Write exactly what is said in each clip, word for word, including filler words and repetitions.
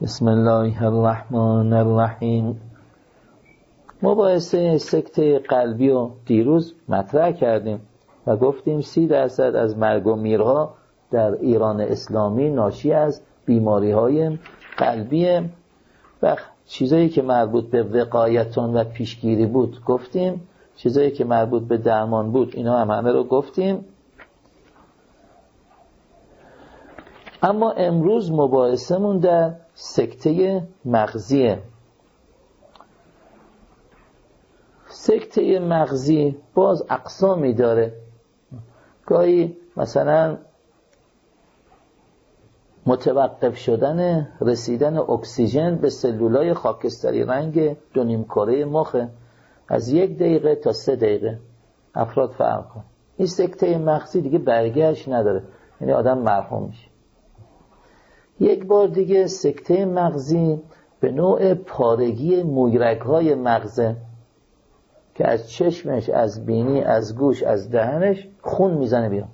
بسم الله الرحمن الرحیم. مباحثه سکته قلبی رو دیروز مطرح کردیم و گفتیم سی درصد از مرگ و میرها در ایران اسلامی ناشی از بیماری های قلبیه و چیزایی که مربوط به وقایتون و پیشگیری بود گفتیم، چیزایی که مربوط به درمان بود اینا هم همه رو گفتیم. اما امروز مباحثمون در سکته مغزیه. سکته مغزی باز اقسامی داره. گاهی مثلا متوقف شدن رسیدن اکسیژن به سلولای خاکستری رنگ دو نیم کره مخ از یک دقیقه تا سه دقیقه افراد فرق کن. این سکته مغزی دیگه برگشت نداره، یعنی آدم مرحوم میشه. یک بار دیگه سکته مغزی به نوع پارگی مویرگ‌های مغزه که از چشمش، از بینی، از گوش، از دهنش خون میزنه بیرون.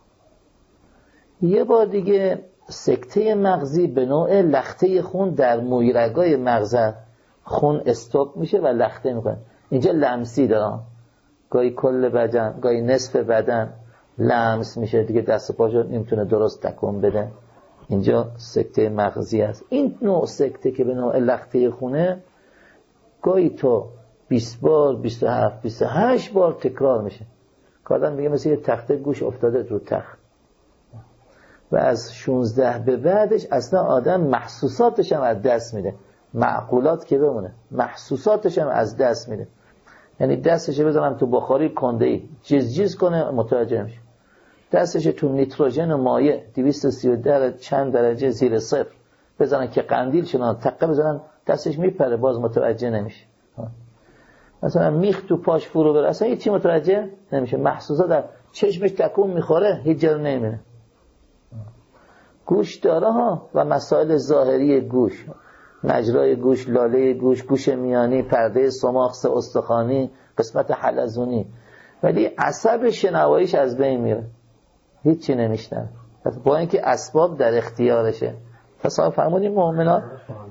یه بار دیگه سکته مغزی به نوع لخته خون در مویرگ‌های مغزه، خون استاپ میشه و لخته میکنه. اینجا لمسی دارم، گاهی کل بدن، گاهی نصف بدن لمس میشه، دیگه دست و پاشو نمیتونه درست تکون بده. اینجا سکته مغزی است. این نوع سکته که به نوع لخته خونه گاهی تا بیست بار، بیست و هفت، بیست و هشت بار تکرار میشه. کادن میگه مثل یه تخته گوش افتاده رو تخت و از شانزده به بعدش اصلا آدم محسوساتش هم از دست میده. معقولات که بمونه، محسوساتش هم از دست میده. یعنی دستش بزنم تو بخاری کنده‌ای جیز جیز کنه متوجه میشه، دستش تو نیتروژن و مایع دویست و سی و ده چند درجه زیر صفر بزنن که قندیل شنان تقه بزنن دستش میپره باز متوجه نمیشه. مثلا میخ تو پاش فرو بره اصلا هیچی متوجه نمیشه. محسوسات در چشمش تکون میخوره هیچ جا نمیره. گوش داره ها و مسائل ظاهری گوش، مجرای گوش، لاله گوش، گوش میانی، پرده سماخ استخوانی، قسمت حلزونی، ولی عصب شنواییش از بین میره، هیچی نمیشنن با اینکه اسباب در اختیارشه. تصور فرمودیم مؤمنان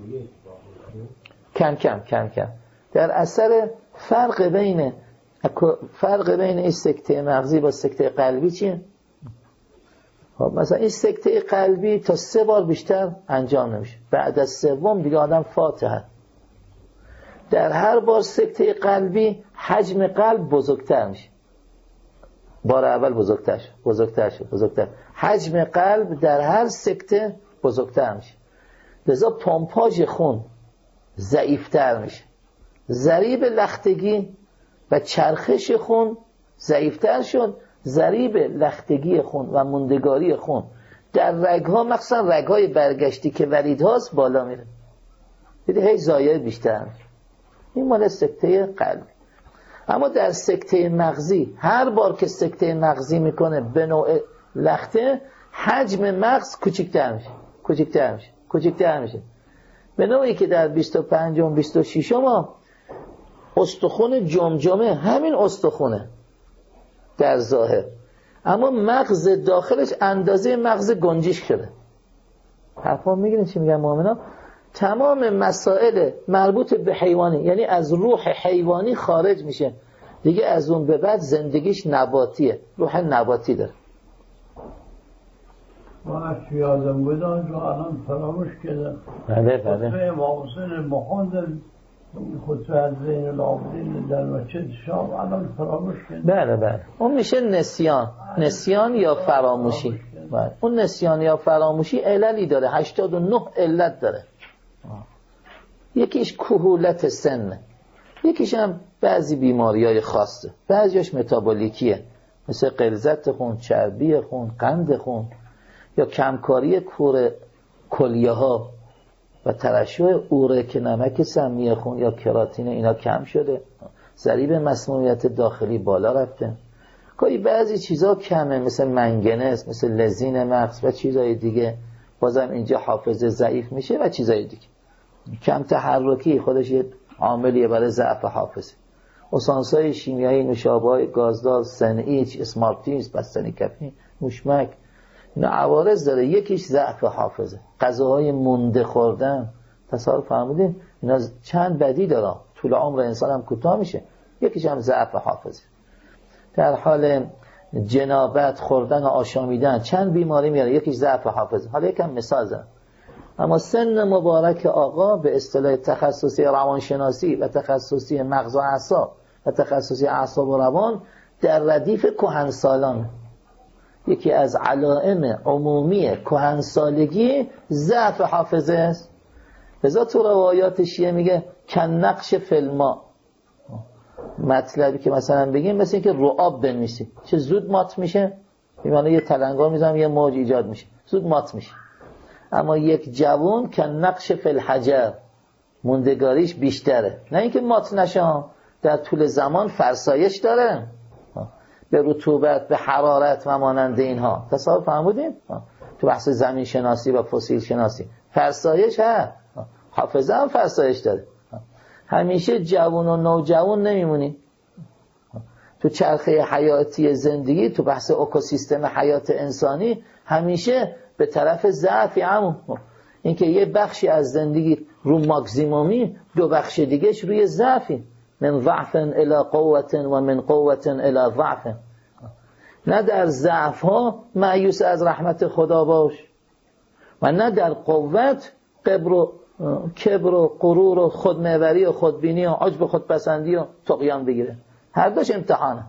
کم کم کم کم در اثر فرق بین فرق بین این سکته مغزی با سکته قلبی چیه؟ خب مثلا این سکته قلبی تا سه بار بیشتر انجام نمیشه، بعد از سوم دیگه آدم فاتحه. در هر بار سکته قلبی حجم قلب بزرگتر میشه، بار اول بزرگتر شد بزرگتر شد بزرگتر حجم قلب در هر سکته بزرگتر میشه، لذا پمپاژ خون ضعیفتر میشه، ضریب لختگی و چرخش خون ضعیفتر شد، ضریب لختگی خون و موندگاری خون در رگها مخصوصا رگهای برگشتی که ولیدهاست بالا میره، دیدی هی زایای بیشتر میشه. این مال سکته قلبی. اما در سکته مغزی هر بار که سکته مغزی میکنه به نوع لخته حجم مغز کوچکتر میشه کوچکتر میشه کوچکتر میشه به نوعی که در بیست و پنج و بیست و شش ما استخون جمجمه همین استخونه در ظاهر، اما مغز داخلش اندازه مغز گنجیش شده. حرفا میگیرین چی میگن مؤمنا؟ تمام مسائل مربوط به حیوانی، یعنی از روح حیوانی خارج میشه دیگه، از اون به بعد زندگیش نباتیه، روح نباتی داره. ما یادم بود آنجا الان فراموش کردم. بله بله. خطبه امام حسین بخوندن، خطبه از زین العابدین در مسجد شام الان فراموش کردم. بله بله. اون میشه نسیان، نسیان یا فراموشی. بله. اون نسیان یا فراموشی عللی داره، هشتاد و نه علت داره. یکیش کهولت سن، یکیش هم بعضی بیماریای خاصه، بعضیش متابولیکیه مثل غلظت خون، چربی خون، قند خون، یا کمکاری کور کلیه ها و ترشح اورک نمک سمی خون یا کراتین اینا کم شده، ضریب مسمومیت داخلی بالا رفته. گاهی بعضی چیزا کمه مثل منگنز، مثل لزین مغز و چیزای دیگه، بازم اینجا حافظه ضعیف میشه و چیزای دیگه. کم تحرکی خودش یه عاملیه برای ضعف حافظه. اسانس‌های شیمیایی، نوشابه‌های گازدار، سنئیچ، اسمارتینز، بستنی کفی، موشمک، اینا عوارض داره. یکیش ضعف حافظه، غذاهای مونده خوردن، تصور فرمودین؟ اینا چند بدی داره. طول عمر انسان هم کوتاه میشه. یکیش هم ضعف حافظه. در حال جنابت، خوردن و آشامیدن چند بیماری میاره. یکیش ضعف حافظه. حالا یکم مثال زدم. اما سن مبارک آقا به اصطلاح تخصصی روانشناسی و تخصصی مغز و اعصاب و تخصصی اعصاب و روان در ردیف کهنسالان. یکی از علائم عمومی کهنسالگی ضعف حافظه است. لذا تو روایات شیعه میگه کن نقش فیلما. مطلبی که مثلا بگیم مثل اینکه رعاب بنویسی چه زود مات میشه، میمانه یه تلنگار میزنم یه موج ایجاد میشه، زود مات میشه. اما یک جوان کن نقش فی الحجر، موندگاریش بیشتره، نه اینکه مات نشه، در طول زمان فرسایش داره به رطوبت، به حرارت و مانند اینها. تصور فرمودیم؟ تو بحث زمین شناسی و فسیل شناسی فرسایش هست، حافظه هم فرسایش داره. همیشه جوان و نوجوان نمیمونی. تو چرخه حیاتی زندگی، تو بحث اکوسیستم حیات انسانی همیشه به طرف ضعفی. عمو اینکه یه بخشی از زندگی رو ماکسیمومی، دو بخش دیگهش روی ضعفی. من ضعف الى قوت و من قوت الى ضعف. نه در ضعف ها مایوس از رحمت خدا باش و نه در قوت قبر و کبر و غرور و خودمحوری و خودبینی و عجب و خودپسندی و طغیان بگیره. هر دوش امتحانه.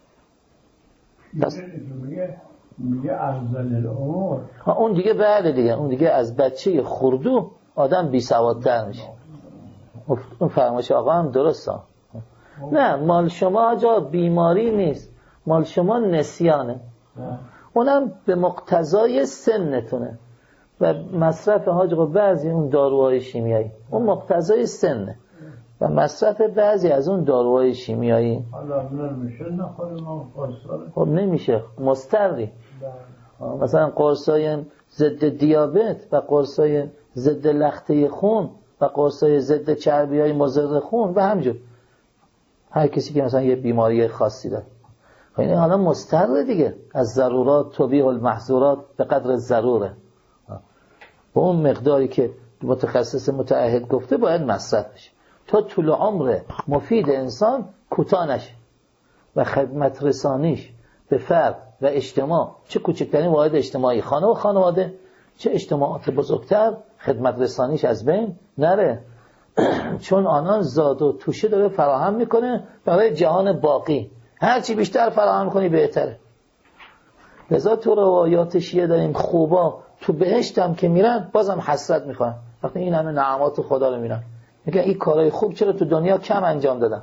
بس میگه میگه افضل الامور. اون دیگه بله دیگه، اون دیگه از بچه خردو آدم بی سوادتر میشه. اون فرمایش آقا هم درسته. نه مال شما جا بیماری نیست، مال شما نسیانه. اونم به مقتضای سنتونه و مصرف حاج آقا بعضی اون داروهای شیمیایی اون مقتضای سنه و مصرف بعضی از اون داروهای شیمیایی. حالا نمیشه نخوریم اون قرصا. خب نمیشه، مضطری. مثلا قرصای ضد دیابت و قرصای ضد لخته خون و قرصای ضد چربیای مضر خون و همجور. هر کسی که مثلا یه بیماری خاصی داره خب این حالا مضطر دیگه. از ضرورات تبیح المحظورات به قدر ضروره. با اون مقداری که متخصص متعهد گفته باید مصرف بشه تا طول عمر مفید انسان کوتاه نشه و خدمت رسانیش به فرد و اجتماع، چه کوچکترین واحد اجتماعی، خانه و خانواده، چه اجتماعات بزرگتر، خدمت رسانیش از بین نره. چون آنان زاد و توشه داره فراهم میکنه برای جهان باقی. هرچی بیشتر فراهم کنی بهتره. لذا تو روایات شیعه داریم خوبا تو بهشت هم که میرن بازم حسرت میخوان وقتی این همه نعمات خدا رو میرن، میگن این کارهای خوب چرا تو دنیا کم انجام دادن.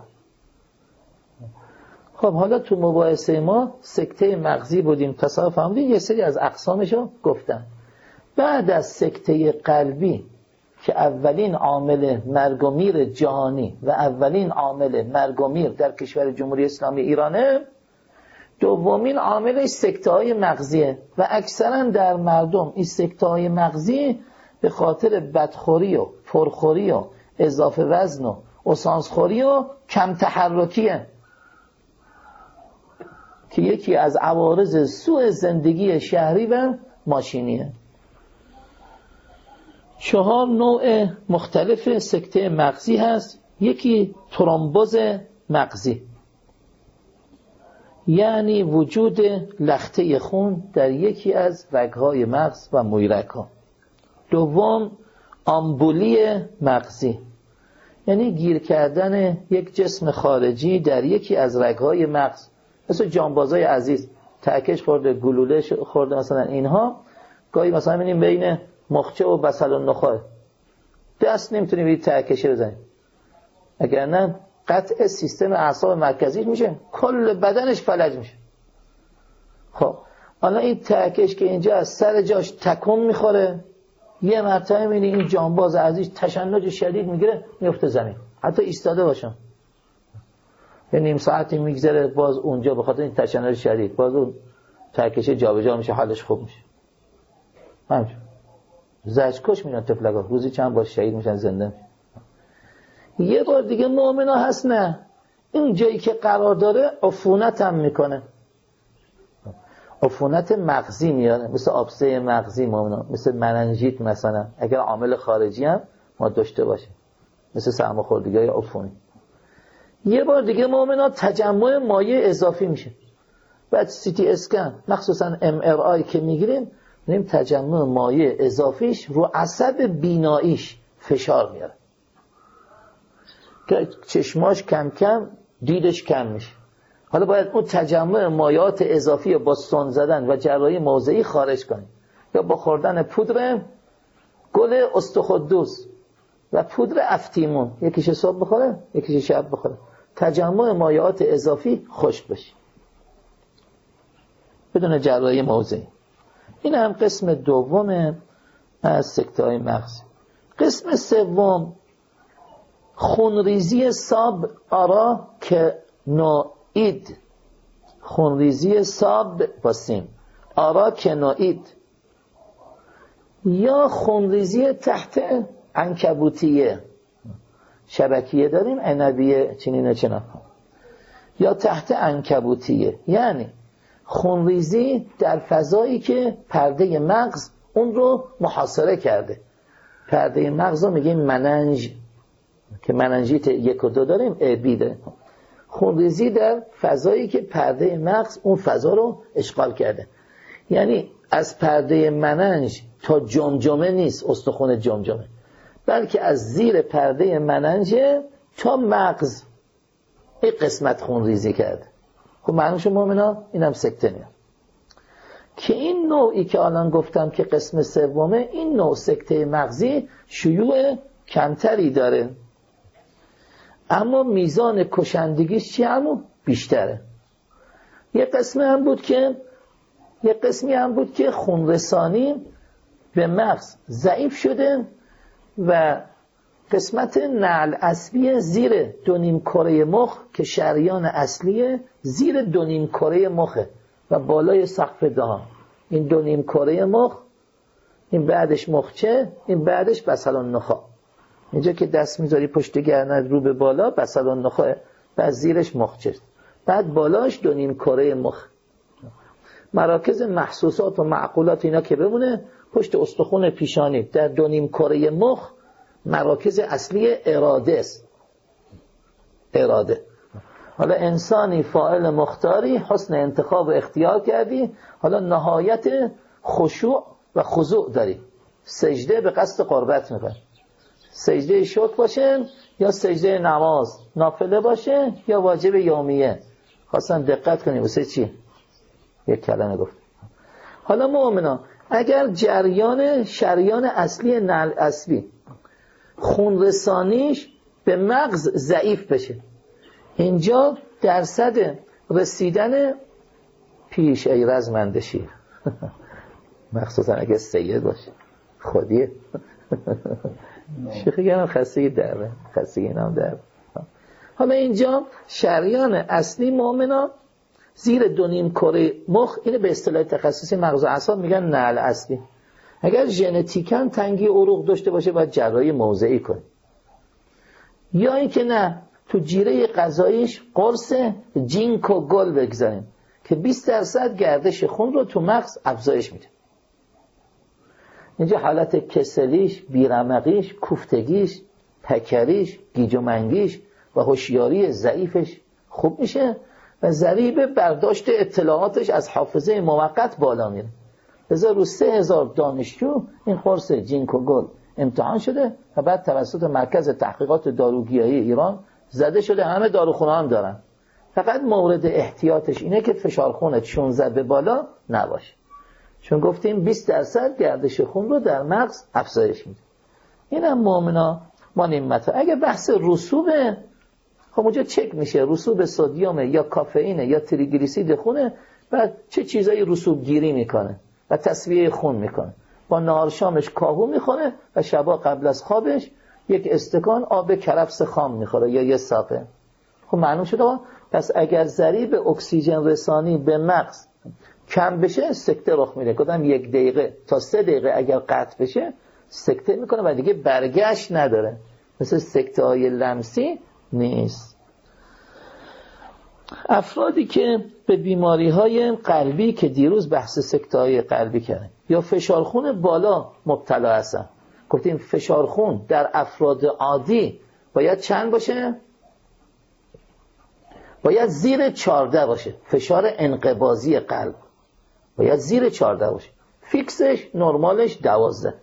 خب حالا تو مباحثه ما سکته مغزی بودیم، تصور فهمیدیم یه سری از اقسامشو گفتم. بعد از سکته قلبی که اولین عامل مرگ و میر جهانی و اولین عامل مرگ و میر در کشور جمهوری اسلامی ایرانه، دومین عامل سکته های مغزیه و اکثرا در مردم این سکته های مغزی به خاطر بدخوری و پرخوری و اضافه وزن و اسانسخوری و کم تحرکیه که یکی از عوارض سوء زندگی شهری و ماشینیه. چهار نوع مختلف سکته مغزی هست. یکی ترومبوز مغزی، یعنی وجود لخته خون در یکی از رگ‌های مغز و مویرگ‌ها. دوم آمبولی مغزی، یعنی گیر کردن یک جسم خارجی در یکی از رگ‌های مغز، مثل جانبازای عزیز ترکش خورده، گلوله خورده، مثلا اینها گاهی مثلا می‌بینیم بین مخچه و بصل و نخاع دست نمیتونیم این ترکشه بزنیم، اگر نه قطع سیستم اعصاب مرکزی میشه، کل بدنش فلج میشه. خب حالا این ترکش که اینجا از سر جاش تکون میخوره، یه مرتبه میبینی این جانباز عزیز تشنج شدید میگیره میفته زمین، حتی ایستاده باشم یه نیم ساعتی میگذره باز اونجا به خاطر این تشنج شدید باز اون ترکشه جابجا میشه، حالش خوب میشه. همچنین زجرکش میرن تفلگا، روزی چند بار شهید میشن، زنده میشن. یه بار دیگه مؤمنا هست نه این جایی که قرار داره عفونت هم میکنه، عفونت مغزی میاره، مثل آبسه مغزی مؤمنا، مثل مننژیت مثلا، اگر عامل خارجی هم ما داشته باشیم، مثل سرماخوردگی‌های عفونی. یه بار دیگه مؤمنا تجمع مایع اضافی میشه. بعد سی تی اسکن مخصوصا ام ار آی که میگیریم می‌بینیم تجمع مایع اضافیش رو عصب بیناییش فشار میاره که چشماش کم کم دیدش کم میشه. حالا باید اون تجمع مایعات اضافی با سون زدن و جراحی موضعی خارج کنیم، یا با خوردن پودر گل استخدوس و پودر افتیمون، یکیش صبح بخوره یکیش شب بخوره، تجمع مایعات اضافی خشک بشه بدون جراحی موضعی. این هم قسم دوم از سکته‌های مغزی. قسم سوم خونریزی ساب آرا که نوئید، خونریزی ساب باسیم آرا که نوئید، یا خونریزی تحت عنکبوتیه، شبکیه داریم عنبیه چنین و چنان، یا تحت عنکبوتیه، یعنی خونریزی در فضایی که پرده مغز اون رو محاصره کرده. پرده مغز رو میگیم مننج که مننجیت یک و دو داریم، ای بی داریم. خونریزی در فضایی که پرده مغز اون فضا رو اشغال کرده، یعنی از پرده مننج تا جمجمه نیست، استخوان جمجمه، بلکه از زیر پرده مننج تا مغز این قسمت خونریزی کرده. خب معلوم شد مومنا اینم سکته میاد. که این نوعی که الان گفتم که قسم سومه، این نوع سکته مغزی شیوع کمتری داره، اما میزان کشندگیش چی همون بیشتره. یه قسم هم بود که یه قسمی هم بود که خونرسانی به مغز ضعیف شده و قسمت نعل عصبی زیر دو نیم کره مخ که شریان اصلیه زیر دو نیم کره مخه و بالای سقف دهان، این دو نیم کره مخ، این بعدش مخچه، این بعدش بسل النخاع. اینجا که دست میذاری پشت گردنت رو به بالا بسل النخاع، بعد زیرش مخچه، بعد بالاش دو نیم کره مخ. مراکز محسوسات و معقولات اینا که بمونه پشت استخوان پیشانی در دو نیم کره مخ، مراکز اصلی اراده است. اراده. حالا انسانی فاعل مختاری، حسن انتخاب و اختیار کردی، حالا نهایت خشوع و خضوع داری، سجده به قصد قربت میکنی، سجده شکر باشه یا سجده نماز نافله باشه یا واجب یومیه. خواستم دقت کنی واسه چی یک کلمه گفت. حالا مؤمنا اگر جریان شریان اصلی نعل عصبی خون رسانیش به مغز ضعیف بشه، اینجا درصد رسیدن پیش ای رزمنده شیر مخصوصا اگه سید باشه خودیه شیخی گرم خستگی دره، خستگی نام دره. حالا اینجا شریان اصلی مؤمنا زیر دو نیم کره مخ، اینه به اصطلاح تخصصی مغز و اعصاب میگن نعل اصلی. اگر ژنتیکاً تنگی عروق داشته باشه باید جراحی موضعی کنی، یا اینکه نه تو جیره غذاییش قرص جینک و گل بگذاریم که بیست درصد گردش خون رو تو مغز افزایش میده. اینجا حالت کسلیش، بیرمقیش، کوفتگیش، پکریش، گیج و منگیش و هوشیاری ضعیفش خوب میشه و ضریب برداشت اطلاعاتش از حافظه موقت بالا میره. لذا رو سه هزار دانشجو این قرص جینک و گل امتحان شده و بعد توسط مرکز تحقیقات داروگیایی ایران زده شده، همه داروخونه هم دارن. فقط مورد احتیاطش اینه که فشار خونت شانزده به بالا نباشه، چون گفتیم بیست درصد گردش خون رو در مغز افزایش میده. اینم مؤمنا ما نعمت. اگه بحث رسوبه، خب اونجا چک میشه رسوب سدیم یا کافئین یا تریگلیسید خونه، بعد چه چیزایی رسوب گیری میکنه و تصفیه خون میکنه. با نهار شامش کاهو میخوره و شبا قبل از خوابش یک استکان آب کرفس خام میخوره یا یه ساپه. خب معلوم شده. پس اگر ضریب اکسیژن رسانی به مغز کم بشه سکته رخ میده. گفتم یک دقیقه تا سه دقیقه اگر قطع بشه سکته میکنه و دیگه برگشت نداره، مثل سکته های لمسی نیست. افرادی که به بیماری های قلبی که دیروز بحث سکته های قلبی کردیم یا فشار خون بالا مبتلا هستن گفتیم فشار خون در افراد عادی باید چند باشه؟ باید زیر چهارده باشه. فشار انقباضی قلب باید زیر چهارده باشه. فیکسش نرمالش دوازده.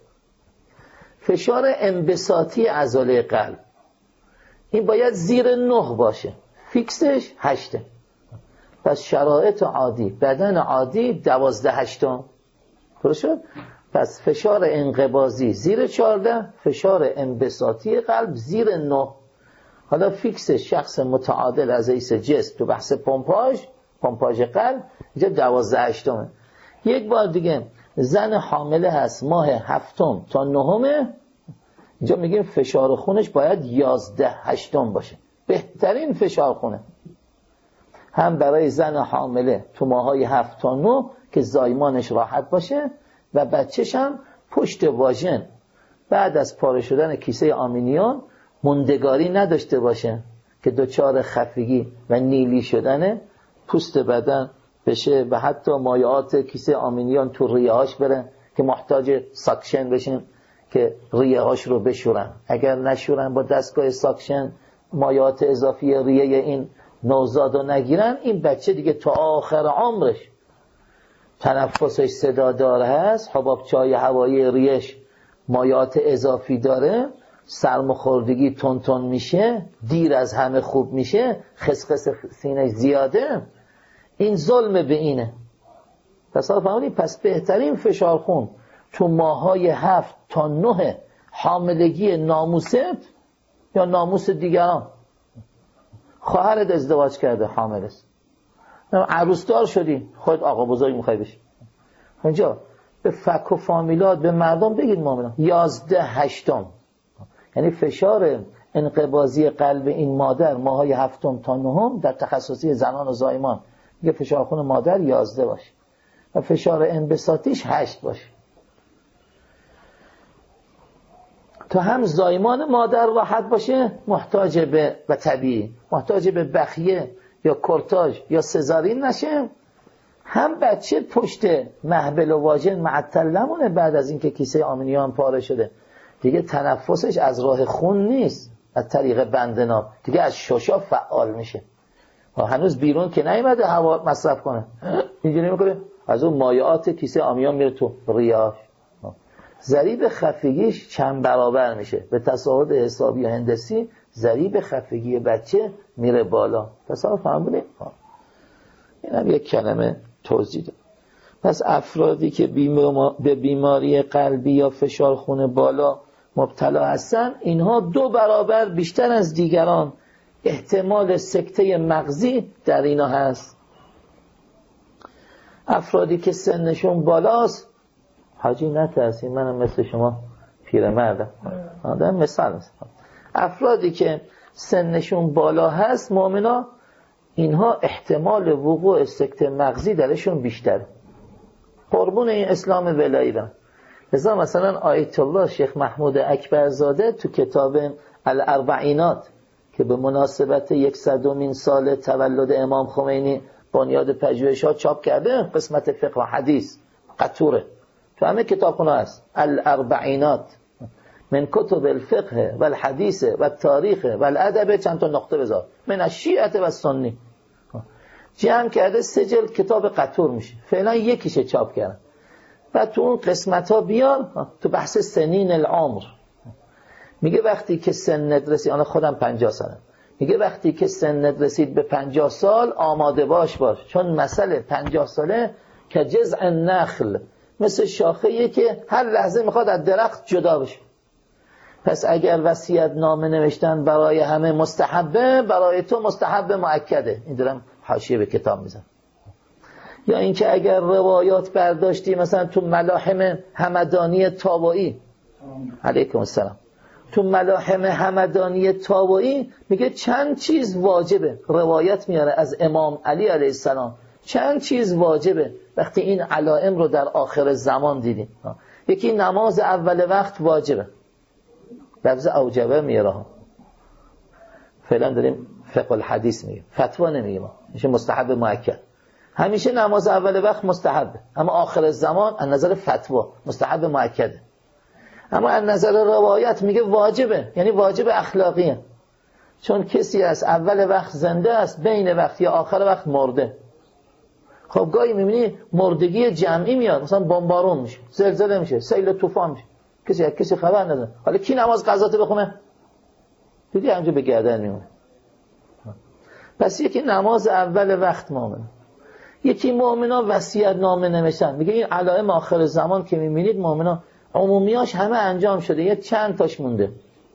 فشار انبساطی عضله قلب این باید زیر نه باشه. فیکسش هشته. پس شرایط عادی، بدن عادی دوازده هشتم. درست شد؟ پس فشار انقباضی زیر چهارده، فشار انبساطی قلب زیر نه. حالا فیکس شخص متعادل از حیث جسم تو بحث پمپاژ، پمپاژ قلب اینجا دوازده هشتمه. یک بار دیگه زن حامله هست ماه هفتم تا نهمه، اینجا میگیم فشار خونش باید یازده هشتم باشه. بهترین فشار خونه هم برای زن حامله تو ماهای هفت تا نه که زایمانش راحت باشه و بچه‌ش هم پشت واژن بعد از پاره شدن کیسه آمینیون موندگاری نداشته باشه که دچار خفگی و نیلی شدن پوست بدن بشه و حتی مایعات کیسه آمینیون تو ریه‌هاش بره که محتاج ساکشن بشین که ریه‌هاش رو بشورن. اگر نشورن با دستگاه ساکشن مایعات اضافی ریه این نوزاد رو نگیرن، این بچه دیگه تا آخر عمرش تنفسش صدادار هست، حبابچه‌های هوایی ریش مایعات اضافی داره، سرماخوردگی تون تون میشه، دیر از همه خوب میشه، خسخس سینه زیاده. این ظلم به اینه. پس فهمیدی؟ پس بهترین فشار خون تو ماهای هفت تا نه حاملگی ناموست یا ناموس دیگران. خواهرت ازدواج کرده حامل است، عروسدار شدی، خود آقا بزرگ میخوای بشی، اینجا به فک و فامیلات به مردم بگید مؤمنان یازده هشتم، یعنی فشار انقباضی قلب این مادر ماهای هفتم تا نهم در تخصصی زنان و زایمان میگه فشار خون مادر یازده باشه و فشار انبساطیش هشت باشه تا هم زایمان مادر راحت باشه، محتاج به و طبیعی محتاج به بخیه یا کورتاژ یا سزارین نشه، هم بچه پشت محبل و واژن معطل نمونه بعد از اینکه کیسه آمینیون پاره شده، دیگه تنفسش از راه خون نیست، از طریق بندناب دیگه از ششا فعال میشه. هنوز بیرون که نیومده هوا مصرف کنه، اینجوری میکنه از اون مایعات کیسه آمینیون میره تو ریه‌اش، ضریب خفگیش چند برابر میشه. به تصاعد حسابی و هندسی ضریب خفگی بچه میره بالا. تصور فهمیدید؟ این هم یک کلمه توضیح داد. پس افرادی که به بیماری قلبی یا فشار خون بالا مبتلا هستن، اینها دو برابر بیشتر از دیگران احتمال سکته مغزی در اینا هست. افرادی که سنشون بالاست، حاجی نترسی منم مثل شما پیرمردم، آدم مثال مثل افرادی که سنشون بالا هست مؤمنا، اینها احتمال وقوع سکته مغزی درشون بیشتره. قربون این اسلام ولایی برن. لذا مثلا آیت الله شیخ محمود اکبرزاده تو کتاب الاربعینات که به مناسبت یکصدمین سال تولد امام خمینی بنیاد پژوهشات چاپ کرده، قسمت فقه و حدیث قطوره تو همه کتابخونه هست. الاربعینات من کتب الفقه و الحدیث و التاریخ و الادب، چند تا نقطه بذار، من الشیعه و السنی جمع کرده، سه جلد کتاب قطور میشه. فعلا یکیشه چاپ کردن و تو اون قسمت ها بیان تو بحث سنین العمر میگه وقتی که سنت رسید، آن خودم پنجاه سالم، میگه وقتی که سنت رسید به پنجاه سال آماده باش باش، چون مسئله پنجاه ساله که جزء نخل، مثل شاخه‌ایه که هر لحظه میخواد از درخت جدا بشه. پس اگر وصیت نامه نوشتن برای همه مستحبه، برای تو مستحب مؤکده. این دارم حاشیه به کتاب میزنم. یا اینکه اگر روایات برداشتی مثلا تو ملاحم همدانی طابایی، علیکم السلام، تو ملاحم همدانی طابایی میگه چند چیز واجبه، روایت میاره از امام علی علیه السلام چند چیز واجبه وقتی این علائم رو در آخر زمان دیدیم. یکی نماز اول وقت واجبه، لفظ اوجبه میاره، فعلا داریم فقه الحدیث میگیم، فتوا نمیگیم، میشه مستحب مؤکد. همیشه نماز اول وقت مستحبه، اما آخر زمان از نظر فتوا مستحب مؤکده. اما از نظر روایت میگه واجبه، یعنی واجب اخلاقیه. چون کسی از اول وقت زنده است، بین وقت یا آخر وقت مرده. خب گاهی میبینی مردگی جمعی میاد، مثلا بمبارون میشه، زلزله میشه، سیل طوفان میشه، کسی از کسی خبر نداره. حالا کی نماز قضات بخونه؟ دیدی همونجا به گردن میمونه. پس یکی نماز اول وقت مؤمن، یکی مؤمنا وصیت نامه نوشتن. میگه این علائم آخر زمان که میبینید مؤمنا عمومیاش همه انجام شده، یه چند تاش مونده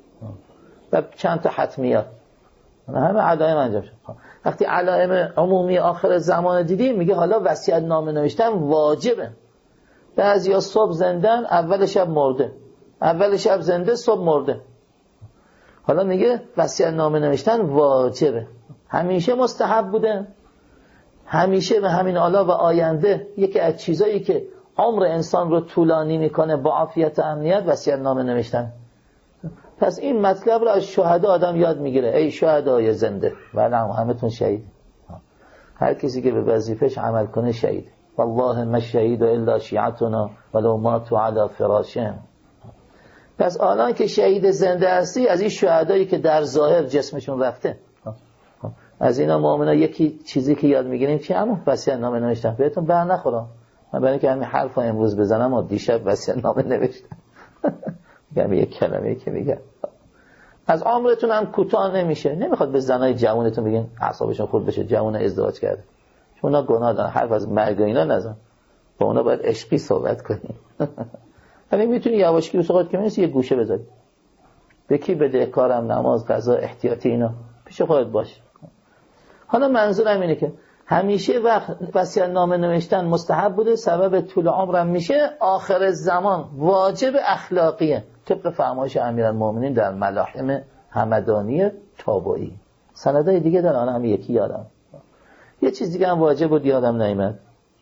و چند تا حتمیات، همه علائم انجام شده. وقتی علائم عمومی آخر زمان دیدیم میگه حالا وصیت نامه نوشتن واجبه. بعضیا صبح زندن، اول شب مرده، اول شب زنده، صبح مرده. حالا میگه وصیت نامه نوشتن واجبه. همیشه مستحب بوده، همیشه و همین حالا و آینده یکی از چیزایی که عمر انسان رو طولانی میکنه با عافیت و امنیت وصیت نامه نوشتن. پس این مطلب رو از شهدا آدم یاد میگیره. ای شهدای زنده، بله همه تون شهید. هر کسی که به وظیفش عمل کنه شهید. والله ما شهید الا شیعتنا ولو ماتوا علی فراشهم. پس الان که شهید زنده هستی از این شهدایی که در ظاهر جسمشون رفته، از اینا مؤمنا یکی چیزی که یاد میگیریم چی؟ همون وصیت نامه نوشتن. بهتون بر نخورم، من برای اینکه همین حرفو امروز بزنم و دیشب وصیت نامه نوشتم. میگم یک کلمه که میگم از عمرتون هم کوتاه نمیشه. نمیخواد به زنای جوانتون بگین اعصابشون خورد بشه جوان ازدواج کرده، چون اونا گناه دارن. حرف از مرگ اینا نزن، با اونا باید عشقی صحبت کنیم. همین میتونی یواشکی صحبت کنی، یه گوشه بذاری به کی بده کارم، نماز، قضا، احتیاطی، اینا پیش خودت باش. حالا منظورم اینه که همیشه وقت وصیت نامه نوشتن مستحب بوده، سبب طول عمرم میشه، آخر زمان واجب اخلاقیه طبق فرمایش امیرالمومنین در ملاحم همدانی تابعی. سندای دیگه دارن، هم یکی یادم. یه چیز دیگه هم واجب بود یادم نیامد.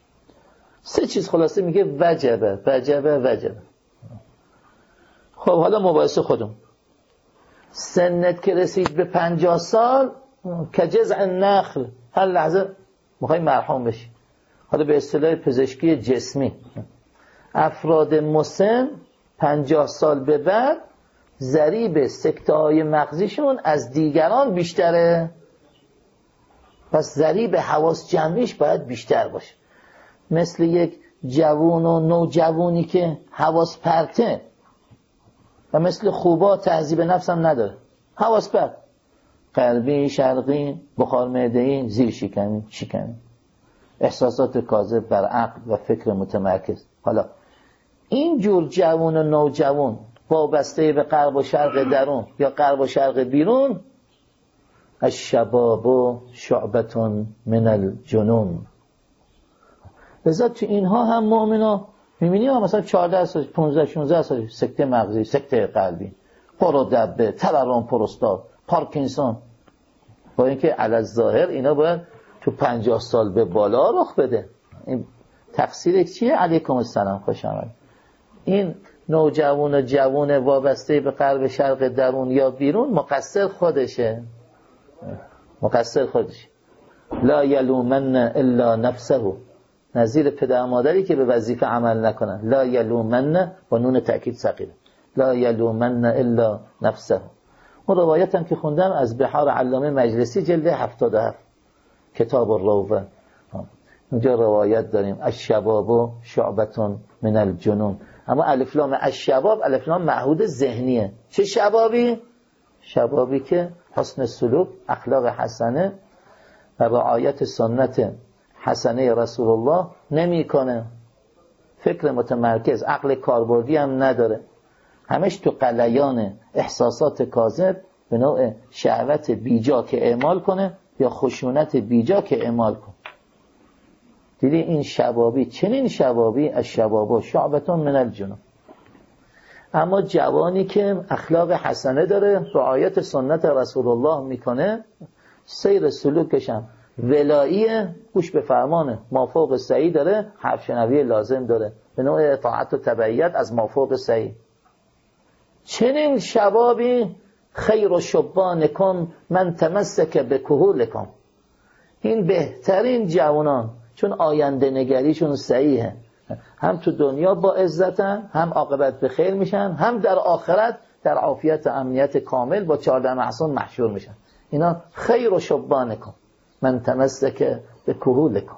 سه چیز خلاصه میگه وجبه وجبه وجبه. خب حالا مباحث خودم. سنت که رسید به پنجاه سال که جذع نخل، هر لحظه میخوای مرحوم بشی. حالا به اصطلاح پزشکی جسمی، افراد مسن پنجاه سال به بعد ضریب سکته‌های مغزیشون از دیگران بیشتره. پس ضریب حواس جمعیش باید بیشتر باشه. مثل یک جوون و نوجوانی که حواس پرته و مثل خوبا تهذیب نفس هم نداره، حواس پرت، قلبی، شرقی، بخار معده‌ای، زیر شکمی، شکمی، احساسات کاذب بر عقل و فکر متمرکز. حالا این جور جوان و نوجوان وابسته به غرب و شرق درون یا غرب و شرق بیرون، الشباب شعبة من الجنون. لذا تو اینها هم مؤمنا می‌بینی ها مثلا چهارده سال، پانزده شانزده سال سکته مغزی، سکته قلبی، قرودبه، تورم پروستات، پارکینسون. با اینکه علی الظاهر اینا باید تو پنجاه سال به بالا رخ بده. این تفسیر چیه؟ علیکم السلام، خوش آمد. این نوجوان و جوان وابسته به غرب شرق درون یا بیرون مقصر خودشه، مقصر خودشه. لا یلومن الا نفسه، نظیر پدر مادری که به وظیفه عمل نکنن. لا یلومن با نون تأکید ثقیله، لا یلومن الا نفسه. اون روایت هم که خوندم از بحار علامه مجلسی جلد هفتاد و هفت کتاب الروضه، اونجا روایت داریم الشباب شعبة من الجنون. اما الف لام الشباب الف لام معهود ذهنیه. چه شبابی؟ شبابی که حسن سلوک، اخلاق حسنه و رعایت سنت حسنه رسول الله نمیکنه، فکر متمرکز، عقل کاربردی هم نداره، همش تو قلیان احساسات کاذب به نوع شهوت بیجا که اعمال کنه یا خشونت بیجا که اعمال کنه. دیدی این شبابی، چنین شبابی از شبابا شعبتون من الجنون. اما جوانی که اخلاق حسنه داره، رعایت سنت رسول الله میکنه، سیر سلوکش هم ولاییه، گوش به فرمانه، مافوق صحیح داره، حرف شنوی لازم داره، به نوع اطاعت و تبعیت از مافوق صحیح. چنین شبابی خیر و شبانکم من تمسک به کهولکم. این بهترین جوانان، چون آینده نگریشون صحیحه، هم تو دنیا با عزتن، هم عاقبت به خیر میشن، هم در آخرت در عافیت و امنیت کامل با چهارده معصوم محشور میشن. اینا خیر و شبانکم من تمسک به کهولکم.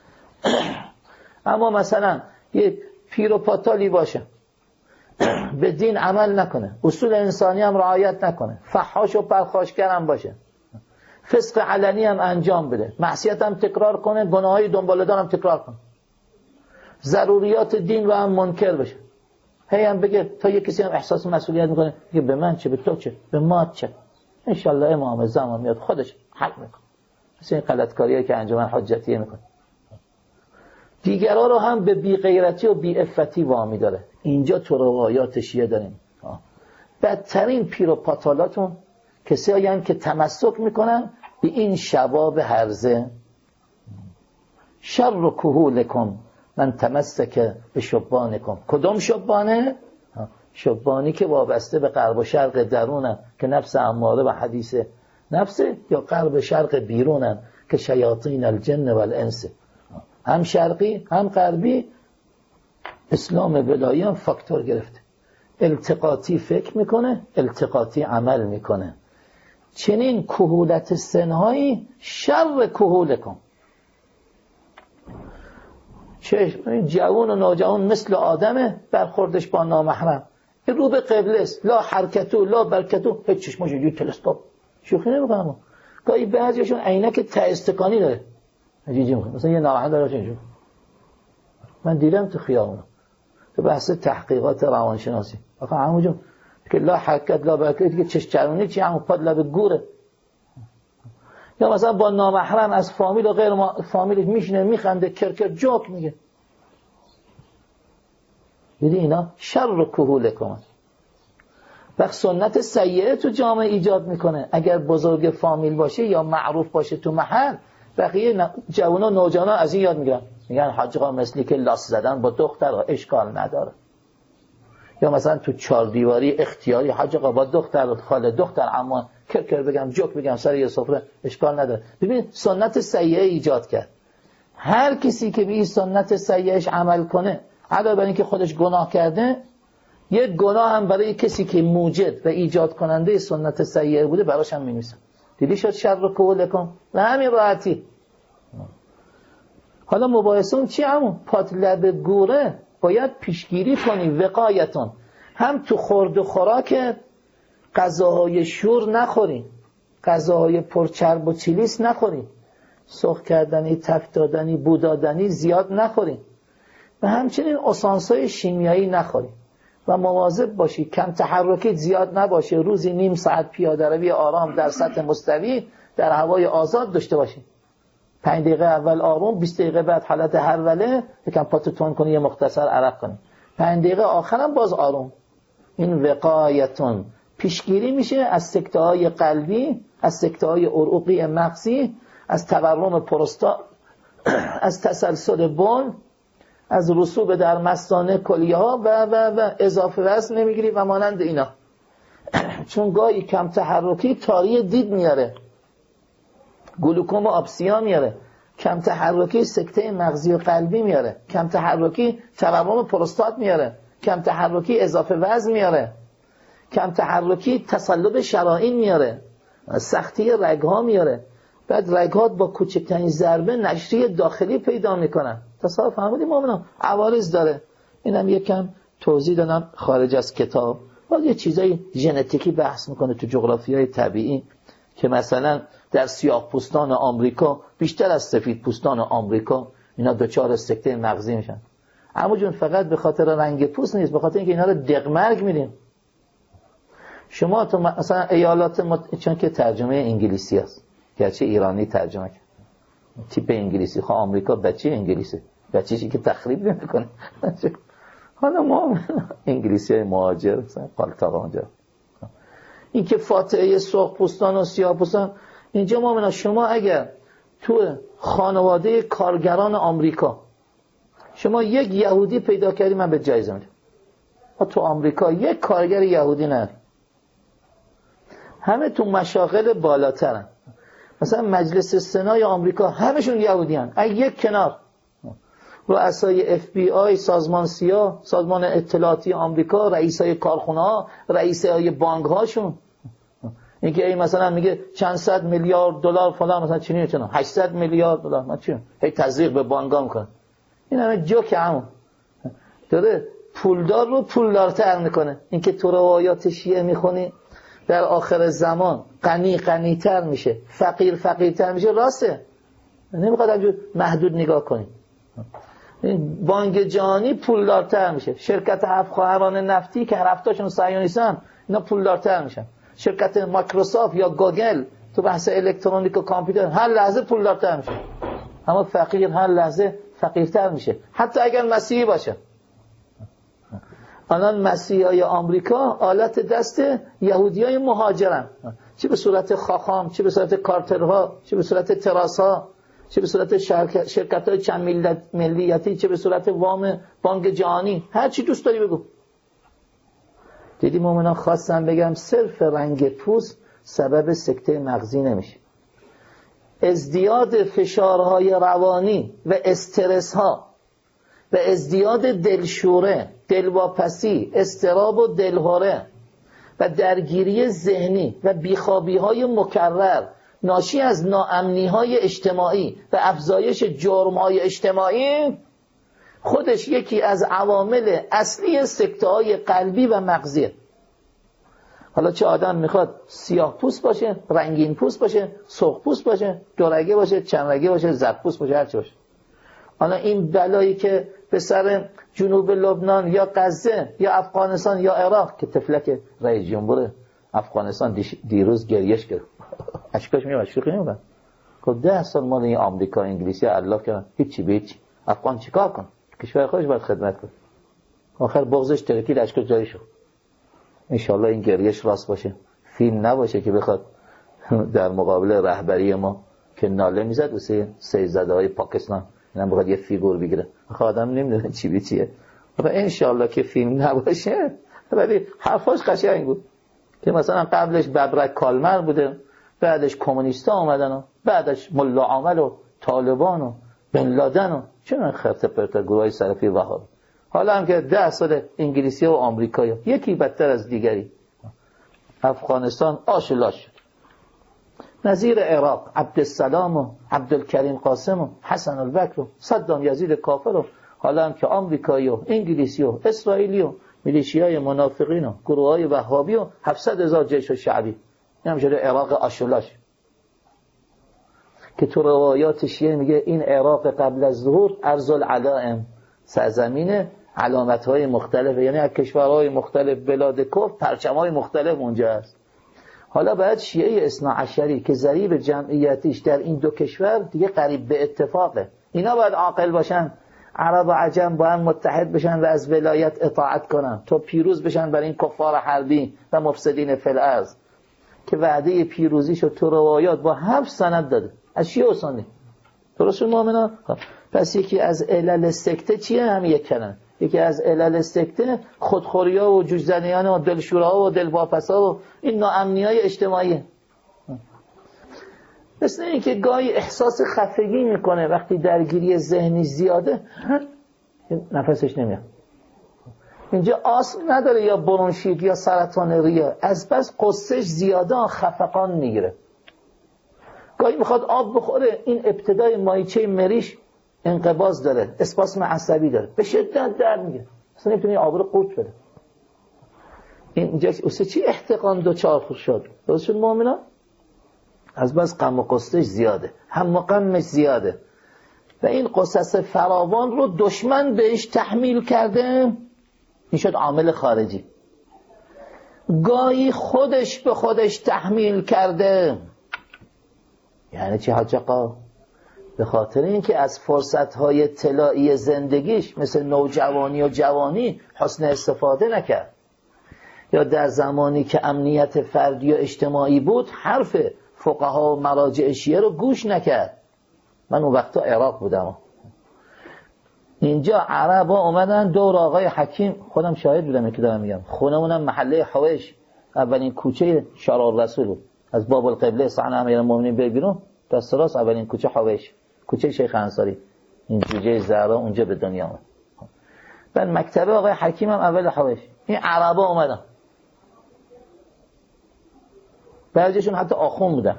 اما مثلا یه پیر و پاتالی باشه، به دین عمل نکنه، اصول انسانی هم رعایت نکنه، فحاش و پرخاشگر هم باشه، فسق علنی هم انجام بده، معصیت هم تکرار کنه، گناههای دنباله‌دار هم تکرار کنه، ضروریات دین رو هم منکر بشه، هی هم بگه تا یه کسی هم احساس مسئولیت میکنه، میگه به من چه، به تو چه، به ما چه، انشالله امام زمان میاد خودش حل میکنه. مثل این غلطکاریه که انجمن حجتیه میکنه. دیگرها رو هم به بی غیرتی و بی عفتی وامی داره. اینجا تو روایات شیعه داریم بدترین پیر و پاتالاتون کسی هستند که تمسک میکنن به این شباب هرزه. شر و کهولکم من تمسک به شبانکم. کدوم شبانه؟ شبانی که وابسته به غرب و شرق درونن که نفس اماره و حدیث نفسه، یا غرب و شرق بیرونن که شیاطین الجن و الانس. هم شرقی هم غربی اسلام ولایی هم فاکتور گرفته. التقاطی فکر میکنه، التقاطی عمل میکنه. چنین کهولت سنهایی شر کهولکم. چشم جوان و نوجوان مثل آدمه، برخوردش با نامحرم این رو به قبله است، لا حرکتو لا برکتو، هیچ چشماش اینجوری تلسکوپ. شوخی نمیکنم. گاهی بعضیشون عینک ته استکانی داره، عجیجی میکنه، مثلا یه نامحرم داره اینجوری. من دیدم تو خیابون تو بحث تحقیقات روانشناسی، آخه همونجا که لا حرکت لا برکت دیگه چش چرونی چی، همون پاد لب گوره. یا مثلا با نامحرم از فامیل و غیر فامیلش میشینه میخنده کرکر جوک میگه. دیدی اینا شر کهولکم. وقت سنت سیئه تو جامعه ایجاد میکنه. اگر بزرگ فامیل باشه یا معروف باشه تو محل، بقیه جوانا نوجوانا از این یاد میگیرن، میگن حاج آقا مثلی که لاس زدن با دختر اشکال نداره. یا مثلا تو چهار دیواری اختیاری حاج آقا با دختر خاله دختر اما کرکر بگم جوک بگم سر یه سفره اشکال نداره. ببین سنت سیئه ایجاد کرد. هر کسی که به این سنت سیئهش عمل کنه، علاوه بر اینکه خودش گناه کرده، یک گناه هم برای کسی که موجد و ایجاد کننده سنت سیئه بوده براش هم می‌نویسن. دیدی شد شر کهولکم. و همین راحتی. حالا مباحثه اون چی همون پات لب گوره باید پیشگیری کنی. وقایتون هم تو خورد و خوراک غذاهای شور نخوری، غذاهای پرچرب و چلیس نخوری، سرخ کردنی، تفت دادنی، بو دادنی زیاد نخوری، و همچنین اسانس‌های شیمیایی نخوری و مواظب باشی کم تحرکت زیاد نباشه. روزی نیم ساعت پیاده روی آرام در سطح مستوی در هوای آزاد داشته باشی. پنج دقیقه اول آروم، بیست دقیقه بعد حالت هروله، یکم پاتو تون کنی، یه مختصر عرق کنی، پنج دقیقه آخرم باز آروم. این وقایتون پیشگیری میشه از سکته‌های قلبی، از سکته‌های عروقی مغزی، از تورم پروستات، از تسلسل بول، از رسوب در مثانه کلیه‌ها و و و اضافه وزن نمیگیری و مانند اینا. چون گاهی کم تحرکی تاری دید میاره، گلوکوم و آبسیا میاره، کم تحرکی سکته مغزی و قلبی میاره، کم تحرکی تورم پروستات میاره، کم تحرکی اضافه وزن میاره، کم تحرکی تصلب شرائین میاره، سختی رگها میاره. بعد رگات با کوچکترین ضربه نشری داخلی پیدا میکنن. تصور فهمیدیم مومنان عوارض داره. اینم یکم توضیح دادم خارج از کتاب. بعد یه چیزای ژنتیکی بحث میکنه تو جغرافیای طبیعی که مثلا در سیاه پوستان آمریکا بیشتر از سفید پوستان آمریکا اینا دچار سکته مغزی میشن. اما جون فقط به خاطر رنگ پوست نیست، به خاطر اینکه اینا رو دغمرگ میدیم. شما تو مثلا ایالات مت... چون که ترجمه انگلیسی است، گرچه ایرانی ترجمه کرد تیپ انگلیسی، خب آمریکا بچه انگلیسی، بچه‌ای که تخریب نمیکنه. حالا ما انگلیسی های مهاجر مثلا قالتاقا اونجا، این که فاتحه سرخ پوستان و سیاه پوستان اینجا ما شما اگر تو خانواده کارگران آمریکا شما یک یهودی پیدا کردی من به جایزه میدم. تو آمریکا یک کارگر یهودی نه، همه تو مشاغل بالاترن. مثلا مجلس سنای آمریکا همشون یهودیان، اگه یک کنار. رؤسای اف بی آی، سازمان سیا، سازمان اطلاعاتی آمریکا، رئیسای کارخونه ها، رئیسای بانک هاشون. اینکه ای مثلا میگه چند صد میلیارد دلار فلان مثلا چینی چنان هشتصد میلیارد دلار من چی هی تزریق به بانک‌ها میکنه. این همه جوک همون داره پولدار رو پولدارتر میکنه. اینکه تو روایات شیعه میخونی در آخر زمان غنی غنیتر میشه، فقیر فقیرتر میشه، راسته. نمیخواد همجور محدود نگاه کنی. این بانک جهانی پولدارتر میشه، شرکت هفت خواهران نفتی که هر هفتهشون صهیونیستن اینا پولدارتر میشن، شرکت مایکروسافت یا گوگل تو بحث الکترونیک و کامپیوتر هر لحظه پولدارتر میشه، اما فقیر هر لحظه فقیرتر میشه، حتی اگر مسیحی باشه. الان مسیحیای آمریکا آلت دست یهودیای مهاجرن، چه به صورت خاخام، چه به صورت کارترها، چه به صورت تراسها، چه به صورت شرکت‌های چند ملیتی، چه به صورت وام بانک جهانی، هر چی دوست داری بگو. دیدی مومنان خواستم بگم صرف رنگ پوست سبب سکته مغزی نمیشه. ازدیاد فشارهای روانی و استرس ها و ازدیاد دلشوره، دلواپسی، اضطراب و دلهره و درگیری ذهنی و بیخوابی های مکرر ناشی از ناامنی های اجتماعی و افزایش جرم های اجتماعی خودش یکی از عوامل اصلی سکته های قلبی و مغزیه. حالا چه آدم میخواد سیاه پوست باشه، رنگین پوست باشه، سرخ پوست باشه، دورگه باشه، چند رگه باشه، زرد پوست باشه، هرچی باشه. حالا این بلایی که به سر جنوب لبنان یا غزه یا افغانستان یا عراق که تفلک رئیس جمهور افغانستان دیروز گریش کرد، اشکاش میاد، شوخی نمیکنه. خب ده سال مال این آمریکا انگلیسی الله کردن، هیچی به هیچ. افغان چیکار کن؟ کشور خودش باید خدمت کنه. آخر بغضش ترکید، اشکاش جاری شد. انشالله این گریش راست باشه، فیلم نباشه که بخواد در مقابل رهبری ما که ناله میزد واسه سیزده های پاکستان اینم بخواد یه فیگور بگیره. آخه آدم نمیدونه چی به چیه. آخه انشالله که فیلم نباشه. ولی حرفاش قشنگ بود که مثلا قبلش ببرک کالمر بوده، بعدش کمونیستا اومدن و بعدش ملا عامل و طالبان و بن لادن و چون خرت پرت گروهای سلفی وهابی. حالا هم که ده سال انگلیسی و آمریکایی یکی بدتر از دیگری. افغانستان آش و لاش شد. نظیر عراق عبدالسلام و عبدالکریم قاسم و حسن البکر و صدام یزید کافر و حالا هم که آمریکایی و انگلیسی و اسرائیلی و میلیشیای منافقین و گروهای وهابی و هفتصد هزار جیش و شعبی. این هم شده عراق آش و لاش که تو روایات شیعه میگه این عراق قبل از ظهور ارض العلائم، سرزمین علامت‌های مختلف، یعنی از کشورهای مختلف بلاد کفر پرچم‌های مختلف اونجا است. حالا باید شیعه اثنا عشری که ضریب جمعیتیش در این دو کشور دیگه قریب به اتفاقه، اینا باید عاقل باشن، عرب و عجم با هم متحد بشن و از ولایت اطاعت کنن تا پیروز بشن بر این کفار حربی و مفسدین فی الارض که وعده پیروزیشو تو روایات با هفت سند داده از شیعه و سنی. درست مومنان؟ پس یکی از علل سکته چیه؟ هم یک کنن. یکی از علل سکته خودخوریا و جوجزنیان و دلشوراها و دلواپسا و این ناامنی‌های اجتماعی. مثل این که گاهی احساس خفگی میکنه وقتی درگیری ذهنی زیاده نفسش نمیاد. اینجا آسم نداره یا برونشیت یا سرطان ریه، از بس قصهش زیاده خفقان میگیره. گاهی میخواد آب بخوره، این ابتدای مایچه مریش انقباض داره، اسپاسم عصبی داره، به شدت درد میگیره، اصلا نمیتونه آب رو قورت بده. اینجا اوسه چی احتقان دوچار خود شد. درست شد مؤمنان؟ از بس غم و قصهش زیاده، هم و غمش زیاده و این قصص فراوان رو دشمن بهش تحمیل کرده، این شد عامل خارجی. گاهی خودش به خودش تحمیل کرده. یعنی چی حاج آقا؟ به خاطر اینکه از فرصت‌های طلایی زندگیش مثل نوجوانی و جوانی حسن استفاده نکرد، یا در زمانی که امنیت فردی و اجتماعی بود حرف فقها و مراجع شیعه رو گوش نکرد. من اون وقتا عراق بودم، اینجا عربا اومدن دور آقای حکیم، خودم شاهد بودم که دارم میگم، خونمونم محله حویش اولین کوچه شارع الرسول بود، از باب القبله صحن امیرالمومنین به بیرون دست راست اولین کوچه حویش، کوچه شیخ انصاری. این جوجه زهرا اونجا به دنیا اومد. بعد مکتبه آقای حکیم هم اول حوش این عربا اومدن، بعضیشون حتی آخون بودن.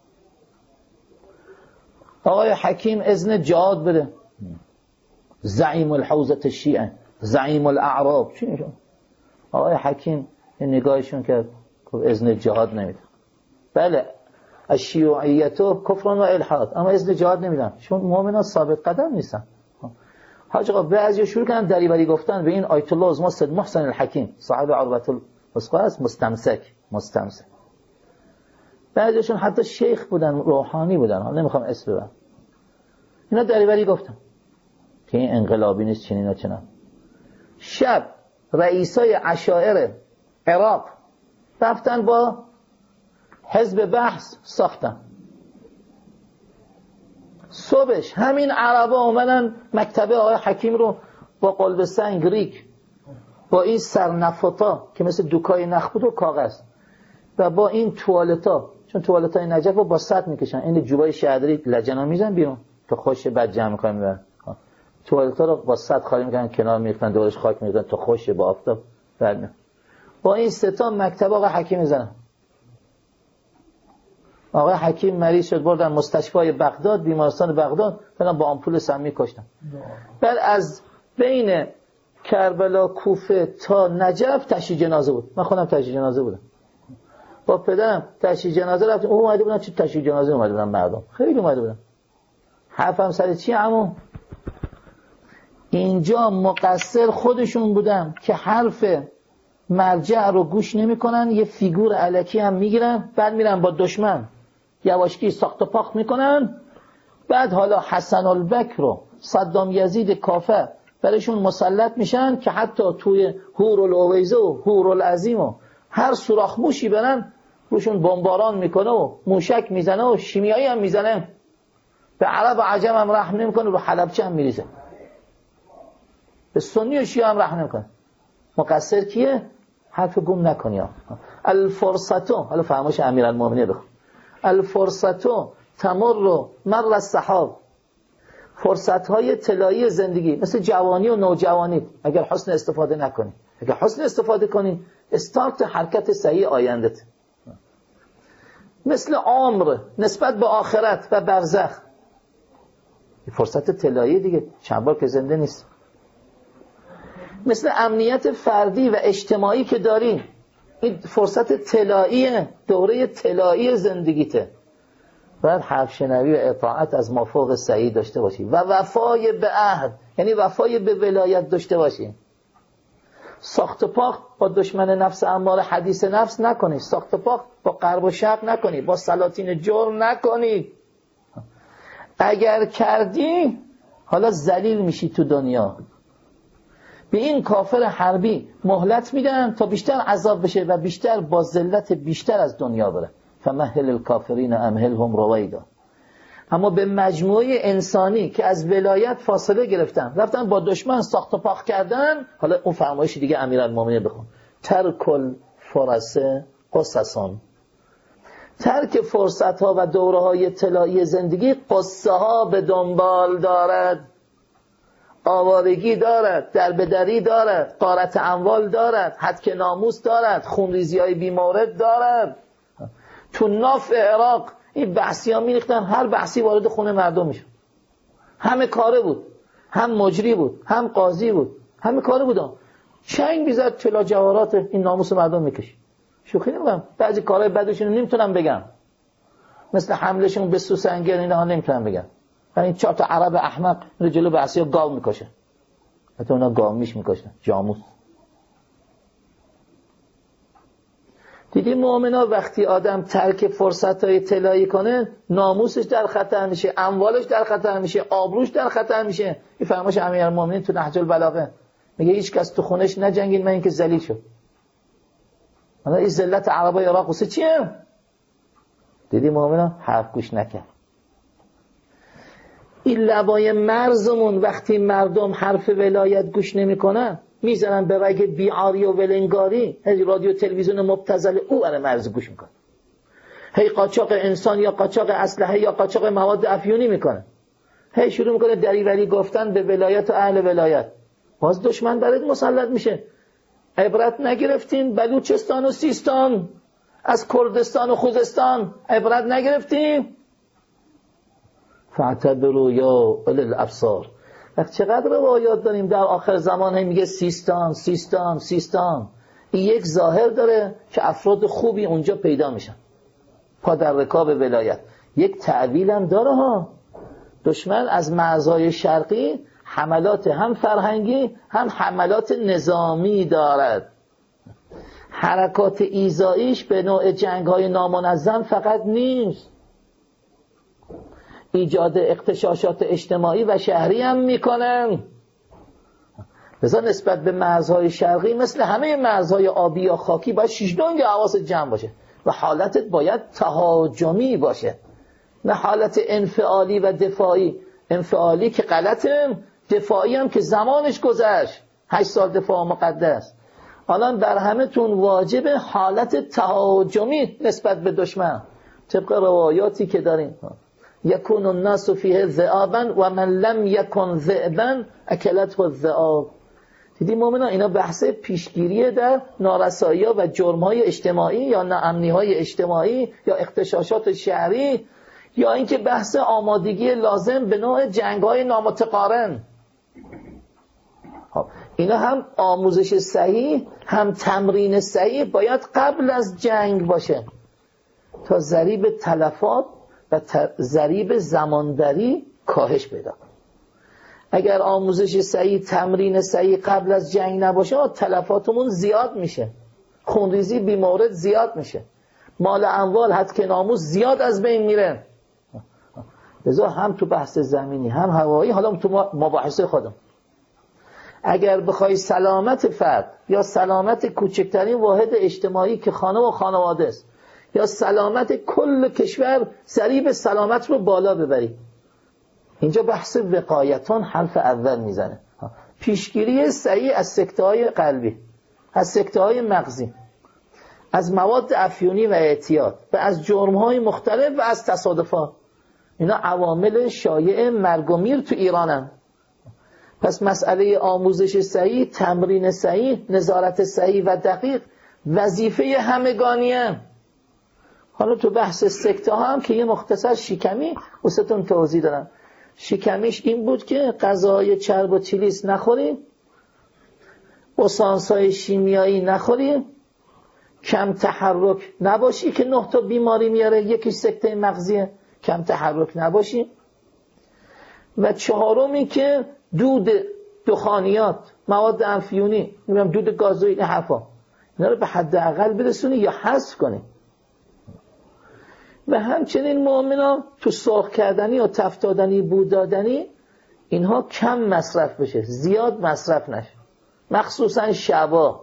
آقای حکیم اذن جهاد بده، زعیم الحوزه شیعه، زعیم الاعراب. چی میشون؟ آقای حکیم نگاهشون کرد که اذن جهاد نمیده. بله الشیوعیت و کفران و الحاد، اما اذن جهاد نمیدن چون مؤمنان ثابت قدم نیستن. حاج آقا بعضی شروع کردن دریوری گفتن به این آیت الله ازما سید محسن الحکیم صاحب عربت الوثقا است، مستمسک مستمسک. بعضیشون حتی شیخ بودن، روحانی بودن، ها نمیخوام اسم ببرم. اینا دریوری گفتن که این انقلابی نیست، چنین و چنان. شب رئیسای عشائر عراق رفتن با حزب بحث ساختن. صبحش همین عربا اومدن مکتبه آقای حکیم رو با قلب سنگ ریک، با این سرنفتا که مثل دوکای نخ بود و کاغذ، و با این توالتا، چون توالتای نجف رو با سطح میکشن، این جوبای شهدری لجنا میزن بیرون تا خوش بعد جمع میکنن میبرن. توالتا رو با سطح خالی میکنن، کنار میریختن، دورش خاک میریختن تا خوش با آفتاب بعد. با این ستا مکتب آقای حکیم میزنن. آقای حکیم مریض شد، بردن مستشفای بغداد، بیمارستان بغداد، فقط با آمپول سمی کشتن. بعد از بین کربلا کوفه تا نجف تشییع جنازه بود. من خودم تشییع جنازه بودم، با پدرم تشییع جنازه رفتیم. اون اومده بودن چه تشییع جنازه اومده بودن، مردم خیلی اومده بودن. حرفم سر چی عمو؟ اینجا مقصر خودشون بودن که حرف مرجع رو گوش نمی‌کنن، یه فیگور الکی هم میگیرن، بعد میرن با دشمن یواشکی ساخت و پاخت میکنن. بعد حالا حسن البکر رو صدام یزید کافر برایشون مسلط میشن که حتی توی هور الاویزه و هور العظیم و هر سوراخ موشی برن روشون بمباران میکنه و موشک میزنه و شیمیایی هم میزنه، به عرب و عجم هم رحم نمیکنه، رو حلبچه هم میریزه، به سنی و شیعه هم رحم نمیکنه. مقصر کیه؟ حرف گم نکنی ها. الفرصتو، حالا فرمایش امیرالمومنین بخون، الفرصتو تمر مر السحاب. فرصت‌های طلایی زندگی مثل جوانی و نوجوانی، اگر حسن استفاده نکنی، اگر حسن استفاده کنی استارت حرکت صحیح آیندت. مثل عمر نسبت به آخرت و برزخ، فرصت طلایی دیگه، چند بار که زنده نیست. مثل امنیت فردی و اجتماعی که داری، این فرصت طلایی، دوره طلایی زندگیته. باید حرف شنوی و اطاعت از مافوق سعی داشته باشی و وفای به عهد، یعنی وفای به ولایت داشته باشی. ساخت و پاخت با دشمن نفس اماره حدیث نفس نکنی، ساخت و پاخت با غرب و شرق نکنی، با سلاطین جرم نکنی. اگر کردی حالا ذلیل میشی تو دنیا. به این کافر حربی مهلت میدن تا بیشتر عذاب بشه و بیشتر با ذلت بیشتر از دنیا بره. فمهل الکافرین امهلهم رویدا. اما به مجموعه انسانی که از ولایت فاصله گرفتن، رفتن با دشمن ساخت و پاخت کردن، حالا اون فرمایش دیگه امیرالمومنین بخون، ترک الفرص قصصان. ترک فرصت ها و دوره های طلایی زندگی قصه ها به دنبال دارد، آوارگی دارد، دربدری دارد، غارت اموال دارد، هتک ناموس دارد، خونریزی های بیمورد دارد. تو ناف عراق این بحثی ها می ریختن، هر بحثی وارد خونه مردم میشد. همه کاره بود، هم مجری بود، هم قاضی بود، همه کاره بودن. چنگ بیزد طلا جواهرات این ناموس مردم میکشید. شوخی نمیگم، بعضی کارهای بدشون نمیتونم بگم، مثل حملشون به سوسنگر اینا نمیتونم بگم. این چهار تا عرب احمق رو جلو بحثی ها گاو میکشه، حتی اونا گاومیش میکشن، جاموس. دیدی مؤمنا وقتی آدم ترک فرصت‌های طلایی کنه، ناموسش در خطر میشه، اموالش در خطر میشه، آبروش در خطر میشه. این فرمایش امیرالمومنین تو نهج البلاغه میگه هیچ کس تو خونش نجنگید من اینکه ذلیل شد. حالا این ذلت عربای عراق واسه چیه؟ دیدی مؤمنا حرف گوش نکرد. این لبای مرزمون وقتی مردم حرف ولایت گوش نمیکنن، میزنن به رگ بیعاری و ولنگاری، هی رادیو تلویزیون مبتذل او برای مرز گوش میکنه، هی قاچاق انسان یا قاچاق اسلحه یا قاچاق مواد افیونی میکنه، هی شروع میکنه دریوری گفتن به ولایت و اهل ولایت، باز دشمن برات مسلط میشه. عبرت نگرفتین بلوچستان و سیستان، از کردستان و خوزستان عبرت نگرفتین؟ فاعتبروا یا اولی الابصار. وقت چقدر روایات داریم در آخر زمان هم میگه سیستان سیستان سیستان. این یک ظاهر داره که افراد خوبی اونجا پیدا میشن پا در رکاب ولایت. یک تعبیل هم داره ها. دشمن از مرزهای شرقی حملات هم فرهنگی هم حملات نظامی دارد. حرکات ایذاییش به نوع جنگ‌های نامنظم فقط نیست، ایجاد اغتشاشات اجتماعی و شهری هم میکنن. لذا نسبت به مرزهای شرقی مثل همه مرزهای آبی یا خاکی باید شیشدونگ حواست جمع باشه و حالتت باید تهاجمی باشه، نه حالت انفعالی و دفاعی. انفعالی که غلطه، دفاعی هم که زمانش گذشت. هشت سال دفاع مقدس. الان بر همه تون واجب حالت تهاجمی نسبت به دشمن، طبق روایاتی که داریم. یکون الناس فیه ذئابا و من لم یکن ذئبا اکلته الذئاب. دیدیم مومنا اینا بحث پیشگیری در نارسایی‌ها و جرم‌های اجتماعی یا ناامنی‌های اجتماعی یا اغتشاشات شهری، یا اینکه بحث آمادگی لازم به نوع جنگ‌های نامتقارن. خب اینا هم آموزش صحیح هم تمرین صحیح باید قبل از جنگ باشه تا ضریب تلفات و ضریب زمانبری کاهش پیدا کنه. اگر آموزش صحیح تمرین صحیح قبل از جنگ نباشه تلفاتمون زیاد میشه، خونریزی بیمورد زیاد میشه، مال اموال حد که ناموس زیاد از بین میره. لذا هم تو بحث زمینی هم هوایی، حالا تو مباحثه خودم، اگر بخوای سلامت فرد یا سلامت کوچکترین واحد اجتماعی که خانه و خانواده است یا سلامت کل کشور ضریب سلامت رو بالا ببری، اینجا بحث وقایتان حرف اول میزنه. پیشگیری صحیح از سکته‌های قلبی، از سکته‌های مغزی، از مواد افیونی و اعتیاد و از جرم‌های مختلف و از تصادفات. اینا عوامل شایع مرگ و میر تو ایرانن. پس مسئله آموزش صحیح، تمرین صحیح، نظارت صحیح و دقیق وظیفه همگانیه. حالا تو بحث سکته ها هم که یه مختصر شکمی واسهتون توضیح دارم. شکمیش این بود که غذای چرب و چلیس نخوریم، اسانس‌های شیمیایی نخوریم، کم تحرک نباشی که نه تا بیماری میاره، یکی سکته مغزیه، کم تحرک نباشی. و چهارمی که دود دخانیات، مواد افیونی، میگم دود گازوئیل، این حرفا، اینا رو به حداقل برسونی یا حذف کنی. و همچنین مؤمنان تو سرخ کردنی و تفت دادنی، بود دادنی، اینها کم مصرف بشه، زیاد مصرف نشه، مخصوصا شبا.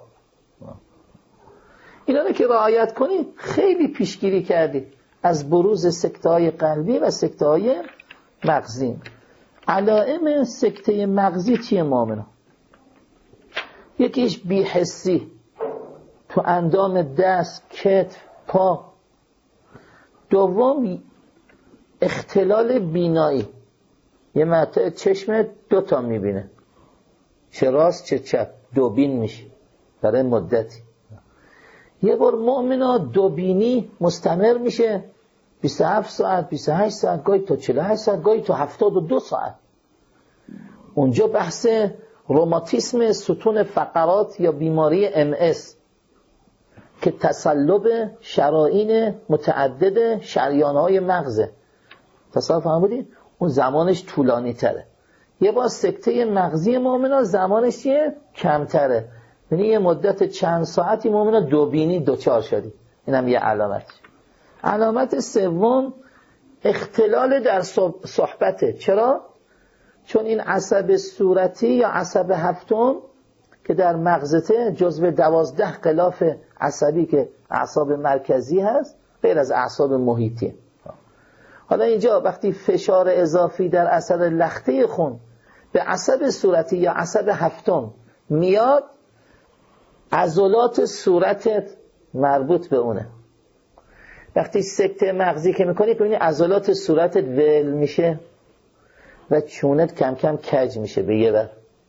اینا رو که رعایت کنی خیلی پیشگیری کردی از بروز سکته‌های قلبی و سکته‌های مغزی. علائم سکته مغزی چیه مؤمنان؟ یکیش بی‌حسی تو اندام دست، کتف، پا. دوم اختلال بینایی، یه مرتبه چشم دوتا میبینه، چه راست چه چپ، دوبین میشه برای مدتی. یه بار مؤمنا دوبینی مستمر میشه بیست و هفت ساعت، بیست و هشت ساعت، گاهی تا چهل و هشت ساعت، گاهی تا هفتاد و دو ساعت. اونجا بحث روماتیسم ستون فقرات یا بیماری ام اس که تسلب شرايين متعدد شریان‌های مغزه. تصور فرمودید؟ اون زمانش طولانی تره. یه بار سکته مغزی مؤمنا زمانش یه کمتره، یعنی یه مدت چند ساعتی مؤمنا دوبینی دوچار شدی. اینم یه علامت. علامت سوم اختلال در صحبته. چرا؟ چون این عصب صورتی یا عصب هفتم که در مغزته جزو دوازده غلاف عصبی که اعصاب مرکزی هست غیر از اعصاب محیطی. حالا اینجا وقتی فشار اضافی در اثر لخته خون به عصب صورتی یا عصب هفتم میاد، عضلات صورتت مربوط به اونه. وقتی سکته مغزی که میکنی ببینی عضلات صورتت ول میشه، و چونت کم کم کج میشه به یه بر.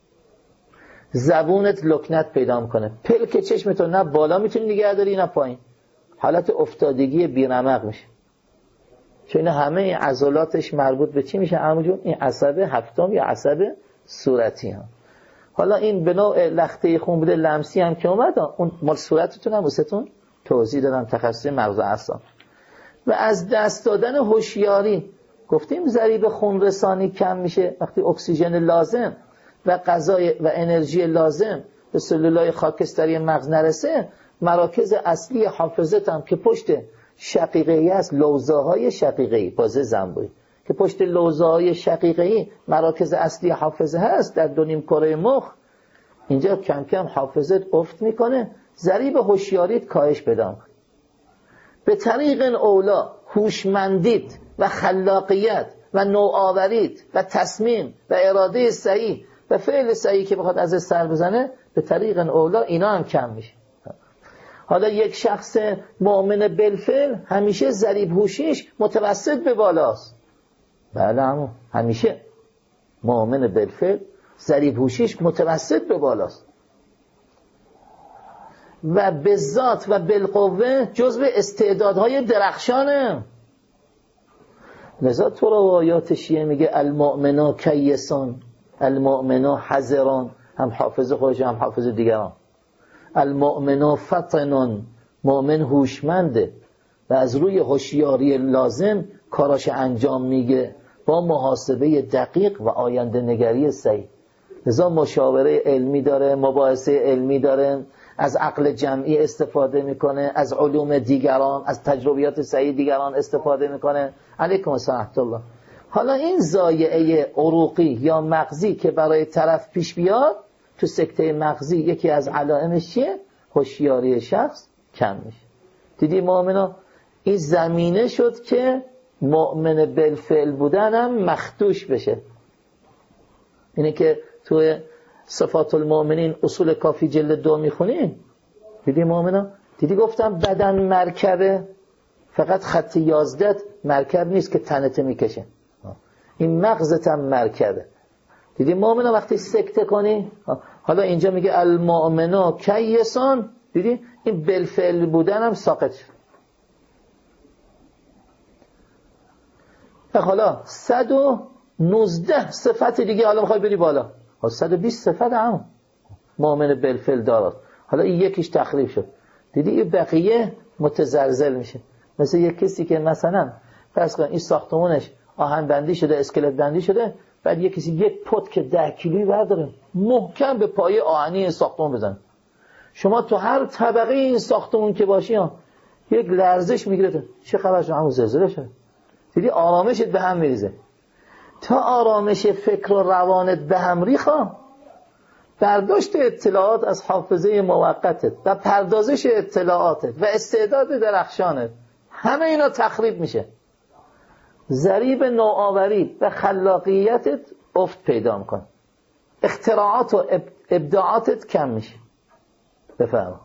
زبونت لکنت پیدا میکنه. پلک چشمتو نه بالا میتونی نگه داری نه پایین. حالت افتادگی بی‌رمق میشه. چون همه این عضلاتش مربوط به چی میشه عمو؟ این عصب هفتم یا عصب صورتی هم. حالا این به نوع لخته خون بوده لمسی هم که اومد، اون مال صورتتون هم واسهتون توضیح دادم، تخصص مغز اعصاب. و از دست دادن هوشیاری گفتیم ضریب خون رسانی کم میشه وقتی اکسیژن لازم و غذای و انرژی لازم به سلولای خاکستری مغز نرسه، مراکز اصلی حافظت هم که پشت شقیقه‌ای است، لوزه‌های شقیقه‌ای، بازه زنبوری که پشت لوزه‌های شقیقه‌ای مراکز اصلی حافظه هست در دو نیم کره مخ، اینجا کم کم حافظت افت میکنه، ضریب هوشیاریت کاهش پیدا میکنه. به طریق اولا هوشمندیت و خلاقیت و نوآوریت و تصمیم و اراده صحیح و فعل صحیح که بخواد از سر بزنه، به طریق اولا اینا هم کم میشه. حالا یک شخص مؤمن بالفعل همیشه ضریب هوشیش متوسط به بالاست. بله عمو، همیشه مؤمن بالفعل ضریب هوشیش متوسط به بالاست و به ذات و بالقوه جزو استعدادهای درخشانه. لذا تو رو آیات شیعه میگه المؤمنا کیسان، المؤمنا حذران، هم حافظ خودش هم حافظ دیگران. المؤمنا فطنان، مؤمن هوشمنده و از روی هوشیاری لازم کاراش انجام میگه با محاسبه دقیق و آینده نگری صحیح. لذا مشاوره علمی داره، مباحثه علمی داره، از عقل جمعی استفاده میکنه، از علوم دیگران، از تجربیات صحیح دیگران استفاده میکنه. علیکم السلام الله. حالا این ضایعه عروقی یا مغزی که برای طرف پیش بیاد تو سکته مغزی، یکی از علائمش چیه؟ هوشیاری شخص کم میشه. دیدی مؤمنا، این زمینه شد که مؤمن بالفعل بودن هم مخدوش بشه. اینه که توی صفات المؤمنین اصول کافی جلد دو میخونین. دیدی مؤمنا؟ دیدی گفتم بدن مرکبه، فقط خط یازدت مرکب نیست که تنت میکشه، این مغزت هم مرکبه. دیدی مؤمنا وقتی سکته کنی، حالا اینجا میگه المؤمنا کیسان، دیدی این بالفعل بودن هم ساقط شد. حالا صد و نوزده صفت دیگه حالا میخوای بری بالا، صد و بیست صفت هم مؤمن بالفعل دارد. حالا این یکیش تخریب شد، دیدی این بقیه متزلزل میشه. مثل یک کسی که مثلا فرض کن این ساختمونش آهن بندی شده، اسکلت بندی شده، بعد یک کسی یک پت که ده کیلویی برداره محکم به پایه آهنی این ساختمون بزنه. شما تو هر طبقه این ساختمون که باشی ها یک لرزش میگیره. چه خبر شما؟ همون زلزله شده. دیدی آرامشت به هم میریزه. تا آرامش فکر و روانت به هم ریخه، برداشت اطلاعات از حافظه موقتت و پردازش اطلاعاتت و استعداد درخشانت، همه اینا تخریب میشه. ضریب نوآوری و خلاقیتت افت پیدا میکنه، اختراعات و ابداعاتت کم میشه. بفهم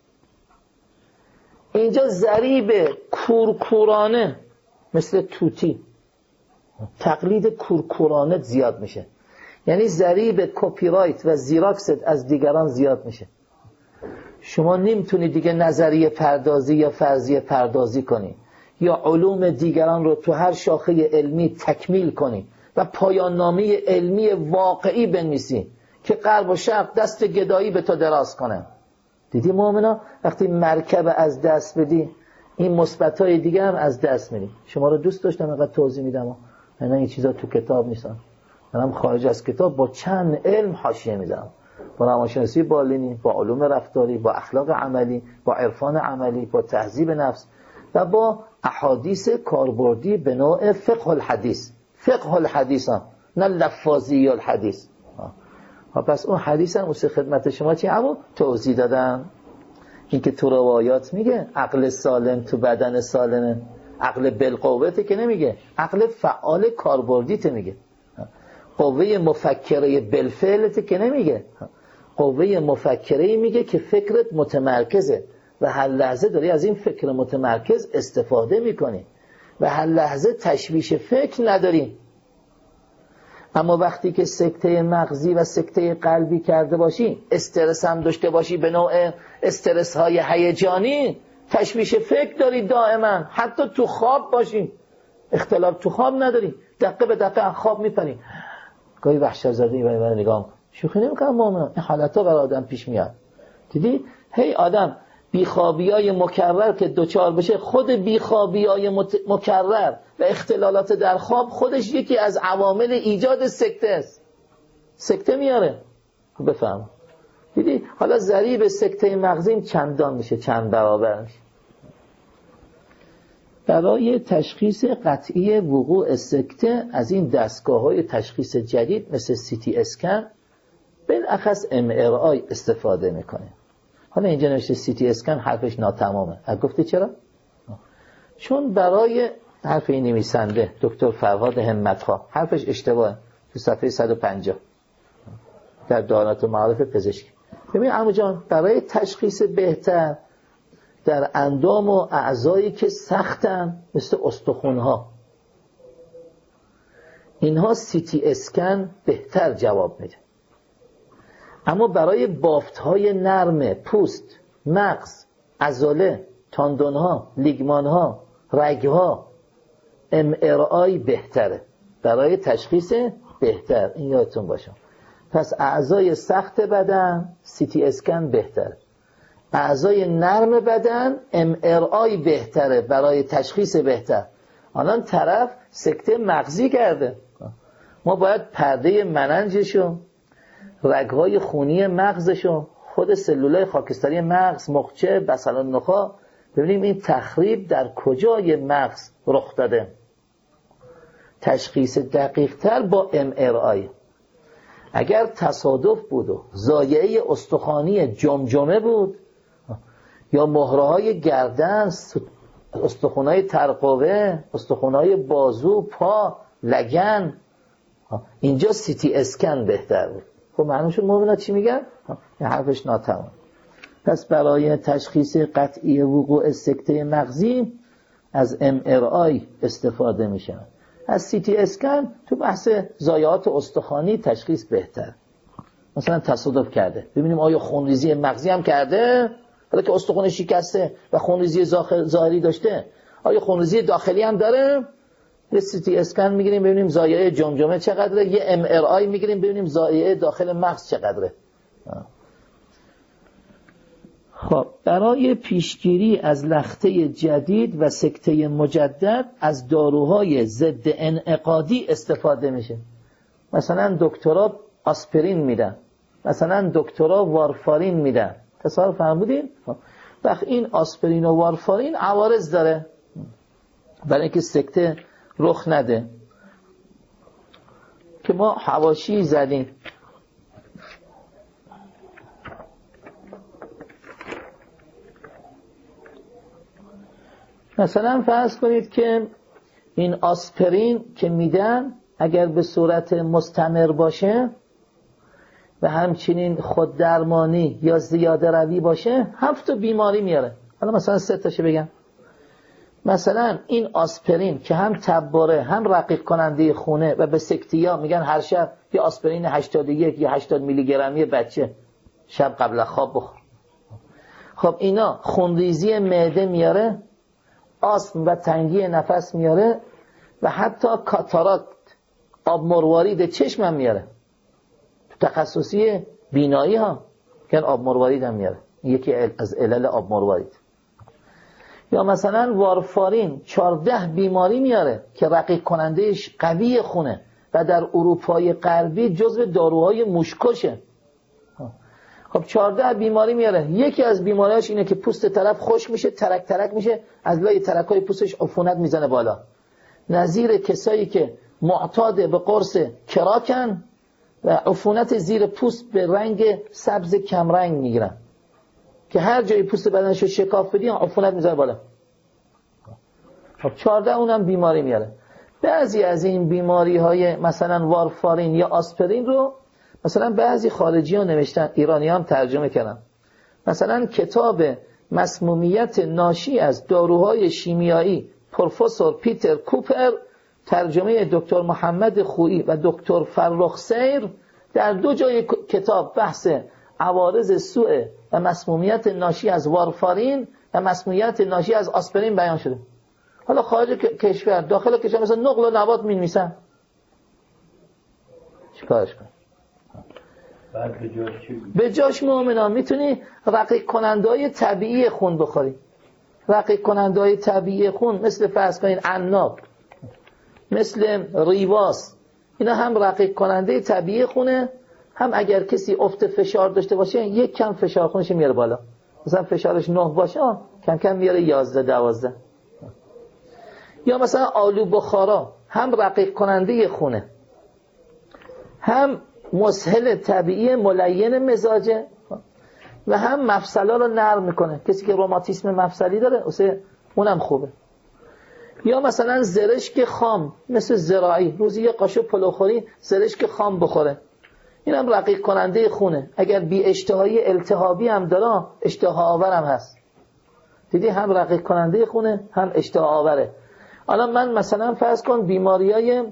اینجا ضریب کورکورانه مثل توتی، تقلید کورکورانت زیاد میشه. یعنی ضریب کپی رایت و زیراکست از دیگران زیاد میشه. شما نمیتونی دیگه نظریه پردازی یا فرضیه پردازی کنی یا علوم دیگران رو تو هر شاخه علمی تکمیل کنی و پایان نامه علمی واقعی بنویسی که غرب و شرق دست گدایی به تو دراز کنه. دیدی مؤمنا وقتی مرکب از دست بدی، این مثبت‌های دیگه هم از دست میدی. شما رو دوست داشتم اینقدر توضیح میدم، اینا این چیزا تو کتاب نیستن. منم خارج از کتاب با چند علم حاشیه میدم، با روانشناسی بالینی، با علوم رفتاری، با اخلاق عملی، با عرفان عملی، با تهذیب نفس و با احادیث کاربردی به نوع فقه الحدیث. فقه الحدیث هم نه لفاظی الحدیث. ها پس اون حدیث هم واسه خدمت شما چی همون توضیح دادم. این که تو روایات میگه عقل سالم تو بدن سالمه، عقل بالقوته که نمیگه، عقل فعال کاربردیت میگه. قوه مفکره بالفعلت که نمیگه، قوه مفکره میگه که فکرت متمرکزه و هر لحظه داری از این فکر متمرکز استفاده میکنی و هر لحظه تشویش فکر نداری اما وقتی که سکته مغزی و سکته قلبی کرده باشی، استرس هم داشته باشی به نوع استرس های هیجانی، تشویش فکر داری دائما، حتی تو خواب باشی، اختلاف تو خواب نداری، دقیقه به دقیقه خواب میپری، گاهی وحشت زدی و من نگاه شوخی نمیکنم با من، این حالت ها برای آدم پیش میاد. دیدی هی آدم بیخوابیای مکرر که دوچار بشه، خود بیخوابیای مکرر و اختلالات در خواب خودش یکی از عوامل ایجاد سکته است، سکته میاره. بفهم دیدی حالا ضریب سکته مغزی چندان میشه، چند برابر میشه. برای تشخیص قطعی وقوع سکته از این دستگاه‌های تشخیص جدید مثل سی تی اسکن، بالاخص ام ار آی استفاده میکنه. حالا اینجا نوشته سی تی اسکن، حرفش ناتمامه. گفته چرا؟ چون برای حرف این نویسنده دکتر فرهاد همت‌خواه، حرفش اشتباهه، تو صفحه صد و پنجاه در دانات معارف پزشکی. ببین عمو جان، برای تشخیص بهتر در اندام و اعضایی که سختن مثل استخوان‌ها، اینها سی تی اسکن بهتر جواب میده. اما برای بافت‌های نرم پوست، مغز، عضله، تاندون‌ها، لیگمان‌ها، رگ‌ها، ام ار آی بهتره برای تشخیص بهتر. این یادتون باشه. پس اعضای سخت بدن سی تی اسکن بهتره، اعضای نرم بدن ام ار آی بهتره برای تشخیص بهتر. الان طرف سکته مغزی کرده، ما باید پرده مننجشو، رگهای خونی مغزشو، خود سلولای خاکستری مغز، مخچه، بسل النخاع، ببینیم این تخریب در کجای مغز رخ داده. تشخیص دقیق تر با ام ار آی. اگر تصادف بود و ضایعه استخوانی جمجمه بود یا مهره‌های گردن، استخوان‌های ترقوه، استخوان‌های بازو، پا، لگن، اینجا سی تی اسکن بهتر بود. خب معنیشون مبینا چی میگن؟ این حرفش ناتمام. پس برای تشخیص قطعی وقوع سکته مغزی از ام ار آی استفاده میشه. از سی تی اسکن تو بحث ضایعات استخوانی تشخیص بهتر. مثلا تصادف کرده، ببینیم آیا خونریزی مغزی هم کرده، حالا که استخوان شکسته و خونریزی ظاهری داشته، آیا خونریزی داخلی هم داره؟ یه سی تی اسکن میگیریم ببینیم ضایعه جمجمه چقدره، یه ام ار آی میگیریم ببینیم ضایعه داخل مغز چقدره. خب برای پیشگیری از لخته جدید و سکته مجدد از داروهای ضد انعقادی استفاده میشه. مثلا دکترها آسپرین میدن، مثلا دکترها وارفارین میدن. تصور فرمودین؟ وقت این آسپرین و وارفارین عوارض داره برای اینکه سکته رخ نده، که ما حواشی زدیم. مثلا فرض کنید که این آسپرین که میدن اگر به صورت مستمر باشه و همچنین خود درمانی یا زیاده روی باشه، هفت بیماری میاره. حالا مثلا سه تاشو بگم. مثلا این آسپرین که هم تباره هم رقیق کننده خونه و به سکتیا میگن هر شب یه آسپرین هشتاد و یک یا هشتاد میلی گرمی بچه شب قبل خواب بخور. خب اینا خونریزی معده میاره، آسم و تنگی نفس میاره و حتی کاتاراکت، آب مروارید چشم هم میاره. تخصصی بینایی ها که آب مروارید هم میاره، یکی از علل آب مروارید. یا مثلا وارفارین چهارده بیماری میاره که رقیق کنندهش قوی خونه و در اروپای غربی جزو داروهای موشکشه. خب چهارده بیماری میاره. یکی از بیماریاش اینه که پوست طرف خشک میشه، ترک ترک میشه، از لای ترکای پوستش عفونت میزنه بالا. نظیر کسایی که معتاد به قرص کراکن و عفونت زیر پوست به رنگ سبز کمرنگ میگیرن که هر جای پوست بدنشو شکاف بدی عفونت میزنه بالا. خب چهارده اونم بیماری میاره. بعضی از این بیماری های مثلا وارفارین یا آسپرین رو مثلا بعضی خارجی ها نوشتن، ایرانی هم ترجمه کردن. مثلا کتاب مسمومیت ناشی از داروهای شیمیایی پروفسور پیتر کوپر ترجمه دکتر محمد خویی و دکتر فرخ سیر در دو جای کتاب بحث عوارض سوء و مسمومیت ناشی از وارفارین و مسمومیت ناشی از آسپرین بیان شده. حالا خارج کشور، داخل کشور مثلا نقل و نبات می‌نویسن. چیکارش کنی؟ بعد به جاش چی؟ به جاش مومنان میتونی رقیق کننده‌های طبیعی خون بخوری. رقیق کننده‌های طبیعی خون مثل فرض کنین عناب، مثل ریواس، اینا هم رقیق کننده طبیعی خونه، هم اگر کسی افت فشار داشته باشه یک کم فشار خونش میاره بالا. مثلا فشارش نه باشه کم کم میاره یازده دوازده. یا مثلا آلو بخارا هم رقیق کننده خونه، هم مسهل طبیعی ملین مزاجه و هم مفصلا رو نرم میکنه. کسی که روماتیسم مفصلی داره واسه اونم خوبه. یا مثلا زرشک خام مثل زراعی، روزی یه قاشق پلوخوری زرشک خام بخوره، اینم رقیق کننده خونه. اگر بی اشتهایی التهابی هم داره اشتها آور هم هست. دیدی هم رقیق کننده خونه هم اشتها آوره. الان من مثلا فرض کن بیماریای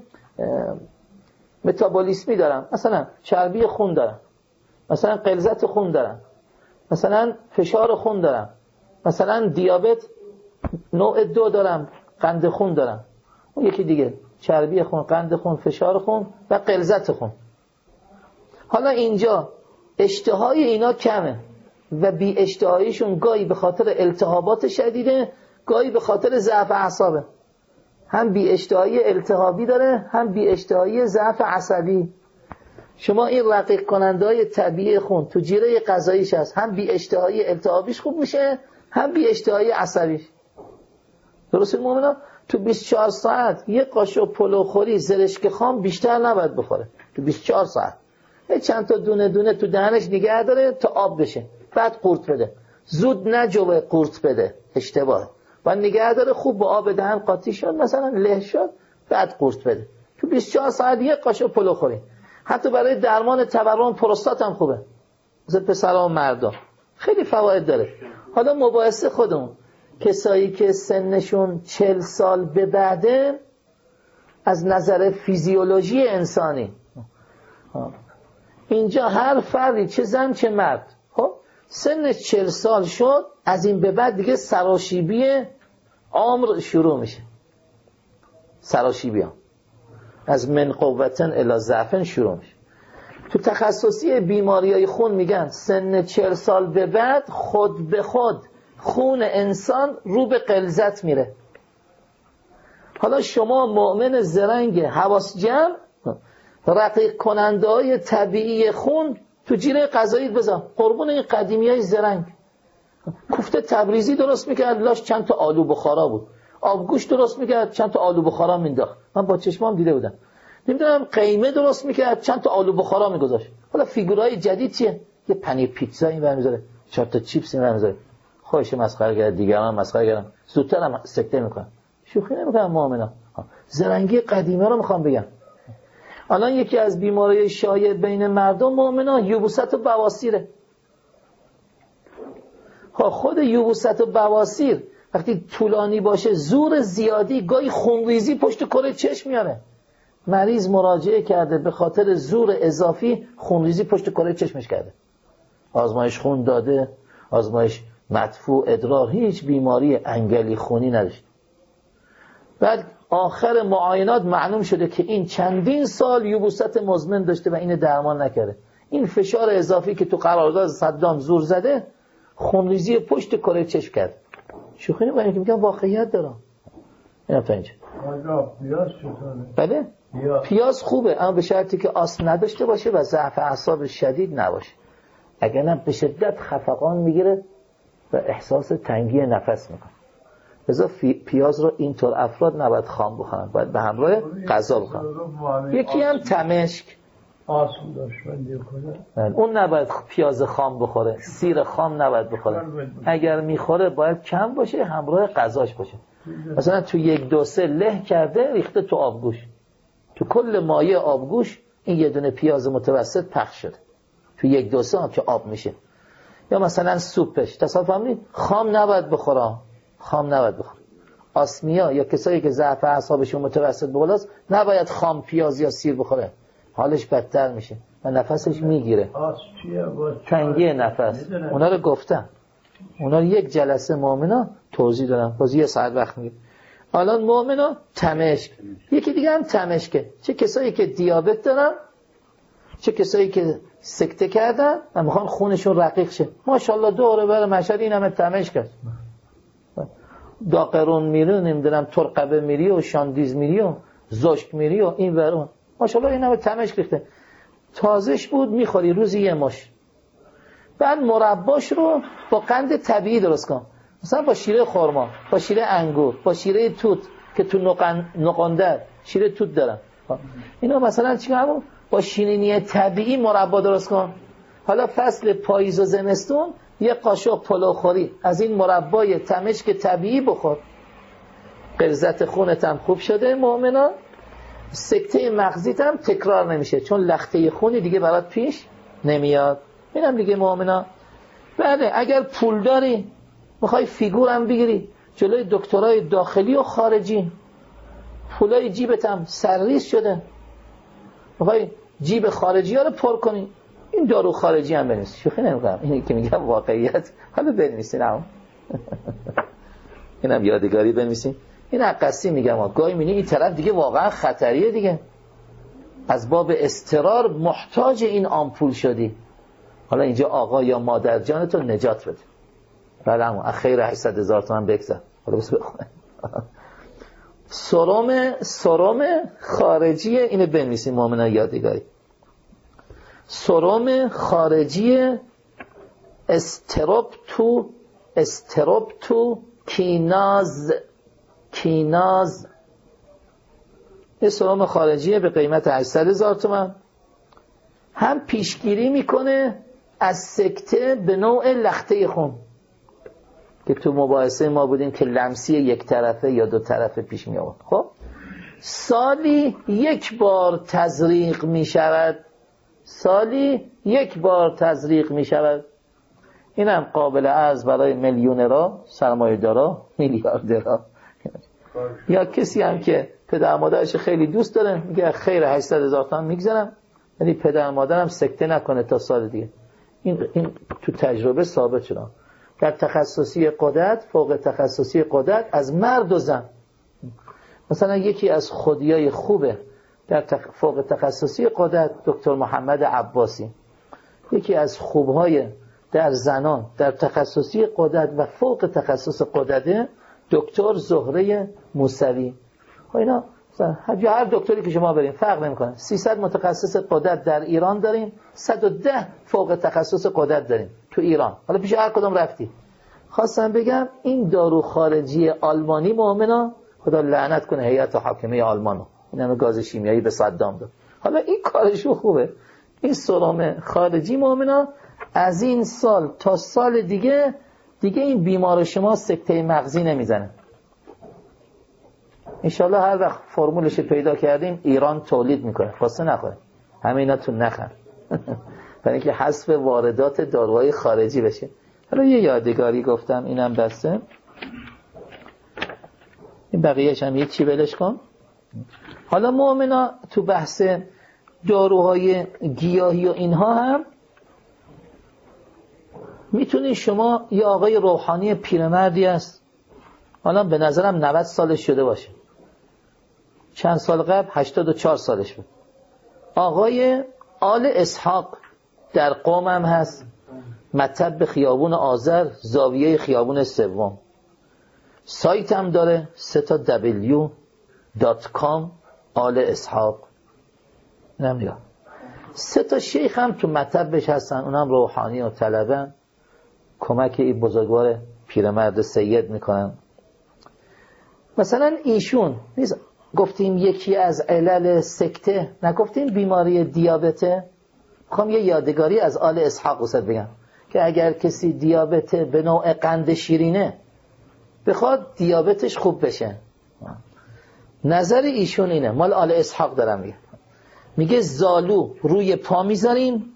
متابولیسمی دارم، مثلا چربی خون دارم، مثلا غلظت خون دارم، مثلا فشار خون دارم، مثلا دیابت نوع دو دارم، قند خون دارم، اون یکی دیگه چربی خون، قند خون، فشار خون و غلظت خون. حالا اینجا اشتهای اینا کمه و بی اشتهاییشون گاهی به خاطر التهابات شدیده، گاهی به خاطر ضعف اعصابه. هم بی اشتهایی التهابی داره، هم بی اشتهایی ضعف عصبی. شما این رقیق کننده های طبیعی خون تو جیره غذاییش هست، هم بی اشتهایی التهابیش خوب میشه، هم بی اشتهایی عصبیش. درسته مومنا؟ تو بیست و چهار ساعت یک قاشق پلوخوری زرشک خام بیشتر نباید بخوره. تو بیست و چهار ساعت یه چند تا دونه دونه تو دهنش نگه داره تا آب بشه، بعد قورت بده. زود نجوه قورت بده، اشتباه. و نگه داره خوب با آب دهن قاطی شد، مثلا له شد، بعد قورت بده. تو بیست و چهار ساعت یک قاشق پلوخوری. حتی برای درمان تورم پروستات هم خوبه، مثل پسرها و مردا، خیلی فواید داره. حالا مباحث خودمون، کسایی که سنشون چهل سال به بعده از نظر فیزیولوژی انسانی، اینجا هر فردی چه زن چه مرد خب سنش چهل سال شد، از این به بعد دیگه سراشیبی عمر شروع میشه. سراشیبی هم از من قوتن الی ضعفن شروع میشه. تو تخصصی بیماریای خون میگن سن چهل سال به بعد خود به خود خون انسان رو به غلظت میره. حالا شما مؤمن زرنگ حواس جمع، رقیق کننده های طبیعی خون تو جیره غذایی بذار، قربون این قدیمی های زرنگ. کوفته تبریزی درست میکرد، لاش چند تا آلو بخارا بود. آبگوش درست میکرد، چند تا آلو بخارا مینداخت. من با چشمام دیده بودم. نمیدونم قیمه درست میکرد، چند تا آلو بخارا میگذاشت. حالا فیگورای جدید چیه؟ یه پنیر پیتزا این ور میذاره، چهار تا چیپس این ور میذاره. خودش مسخره کرد، دیگران مسخره کردن، زودتر هم سکته میکنن. شوخی نمیکنن مؤمنا. زرنگی قدیمی رو میخوام بگم. الان یکی از بیماری‌های شایع بین مردم مؤمنا یبوست و بواسیره. خود یبوست و بواسیر وقتی طولانی باشه، زور زیادی گاهی خونریزی پشت کره چشم میاره. مریض مراجعه کرده به خاطر زور اضافی خونریزی پشت کره چشمش کرده. آزمایش خون داده، آزمایش مدفوع ادرار، هیچ بیماری انگلی خونی نداشت. بعد آخر معاینات معلوم شده که این چندین سال یبوست مزمن داشته و این درمان نکرده. این فشار اضافی که تو قرارداد صدام زور زده خونریزی پشت کره چشم کرد. شوخی نمی‌کنم که میگم واقعیت دارم. اینا تا اینجا. پیاز چطوره؟ بله؟ پیاز خوبه، اما به شرطی که آسم نداشته باشه و ضعف اعصاب شدید نباشه. اگر نه به شدت خفقان میگیره و احساس تنگی نفس میکنه. لذا پیاز رو اینطور افراد نباید خام بخورن، باید به همراه غذا بخورن. یکی هم تمشک آسم دشمنی کنه، اون نباید پیاز خام بخوره، سیر خام نباید بخوره. اگر میخوره باید کم باشه، همراه غذاش باشه. مثلا تو یک دو سه له کرده ریخته تو آبگوش، تو کل مایع آبگوش این یه دونه پیاز متوسط پخش شده تو یک دو سه که آب میشه. یا مثلا سوپش تصور فهمید خام نباید بخوره، خام نباید بخوره. آسمیا یا کسایی که ضعف اعصابشون متوسط به بالاست نباید خام پیاز یا سیر بخوره، حالش بدتر میشه و نفسش میگیره. تنگی نفس اونا رو گفتم، اونا رو یک جلسه مؤمنا توضیح دادم، باز یه ساعت وقت میگیره. الان مؤمنا تمشک، یکی دیگه هم تمشکه، چه کسایی که دیابت دارن، چه کسایی که سکته کردن و میخوان خونشون رقیق شه. ماشاءالله دوره بر مشهد این همه تمشک است، داقرون میری و نمیدونم ترقبه میری و شاندیز میری و زشک میری و این ورون، ماشاءالله این همه تمشک ریخته. تازش بود میخوری روزی یه مش، بعد مرباش رو با قند طبیعی درست کن، مثلا با شیره خرما، با شیره انگور، با شیره توت که تو نقنده شیره توت دارن، اینا مثلا چیکار با شیرینی طبیعی مربا درست کن. حالا فصل پاییز و زمستون یه قاشق پلوخوری از این مربای تمشک طبیعی بخور، غلظت خونت هم خوب شده مؤمنا، سکته مغزیت هم تکرار نمیشه چون لخته خونی دیگه برات پیش نمیاد. اینم دیگه مؤمنا. بله اگر پول داری میخوای فیگور هم بگیری جلوی دکترای داخلی و خارجی، پولای جیبت هم سرریز شده، میخوای جیب خارجی ها رو پر کنی، این دارو خارجی هم بنویس. شوخی نمیکنم، اینی که میگم واقعیت. حالا بنویسین هم اینم یادگاری بنویسین. این عقصی میگم ها، گاهی میبینی این طرف دیگه واقعا خطریه دیگه، از باب استرار محتاج این آمپول شدی، حالا اینجا آقا یا مادر جانتو نجات بده. بله همون خیر هشتصد هزار تومن بگذار. حالا بس بخون سرم سرم خارجی، اینو بنویسین مؤمنا یادگاری. سرم خارجی استروپتو استروپتو کیناز کیناز یه سرم خارجیه به قیمت هشتصد هزار تومان، هم پیشگیری میکنه از سکته به نوع لخته خون که تو مباحثه ما بودیم که لمسی یک طرفه یا دو طرفه پیش می آورد. خب سالی یک بار تزریق می شود، سالی یک بار تزریق می شود. اینم قابل عرض برای میلیونرها، سرمایه‌دارا، میلیاردرها، یا کسی هم که پدر مادرش خیلی دوست داره میگه خیر هشتصد هزار تومان میگذارم ولی پدر مادرم سکته نکنه تا سال دیگه. این این تو تجربه ثابت شده. در تخصصی قدرت، فوق تخصصی قدرت از مرد و زن، مثلا یکی از خودیای خوبه در تخ... فوق تخصصی قدرت دکتر محمد عباسی، یکی از خوبهای در زنان در تخصصی قدرت و فوق تخصص قدرت دکتر زهره موسوی. خب اینا هر دکتری که شما بریم فرق نمیکنه. سیصد متخصص قدرت در ایران داریم، صد و ده فوق تخصص قدرت داریم تو ایران. حالا پیش هر کدوم رفتی. خواستم بگم این دارو خارجی آلمانی مؤمنا، خدا لعنت کنه هیئت حاکمه آلمانو، این همه گاز شیمیایی به صدام داد. حالا این کارشو خوبه. این سرم خارجی مؤمنا از این سال تا سال دیگه دیگه این بیمار شما سکته مغزی نمیزنه. انشالله هر وقت فرمولش پیدا کردیم ایران تولید میکنه، خواسته نخوره همه اینا تو نخن برای اینکه حذف واردات داروهای خارجی بشه. حالا یه یادگاری گفتم اینم بسته، این بقیهش هم هیچی بلش کن. حالا مؤمنا تو بحث داروهای گیاهی و اینها هم میتونی شما یه آقای روحانی پیرمردی است، حالا به نظرم نود سالش شده باشه، چند سال قبل هشتاد و چهار سالش بود، آقای آل اسحاق در قم هم هست، مطب خیابون آذر، زاویه خیابون سوم، سایت هم داره سه تا دبلیو دات کام آل اسحاق. نمیاد سه تا شیخ هم تو مطبش هستن، اونم روحانی و طلبن، کمک این بزرگوار پیرمرد سید میکنن. مثلا ایشون نیست گفتیم یکی از علل سکته، نگفتیم بیماری دیابته. میخوام یه یادگاری از آل اسحاق واسه بگم که اگر کسی دیابته به نوع قند شیرینه بخواد دیابتش خوب بشه، نظر ایشون اینه، مال آل اسحاق دارم میگه، میگه زالو روی پا میذاریم،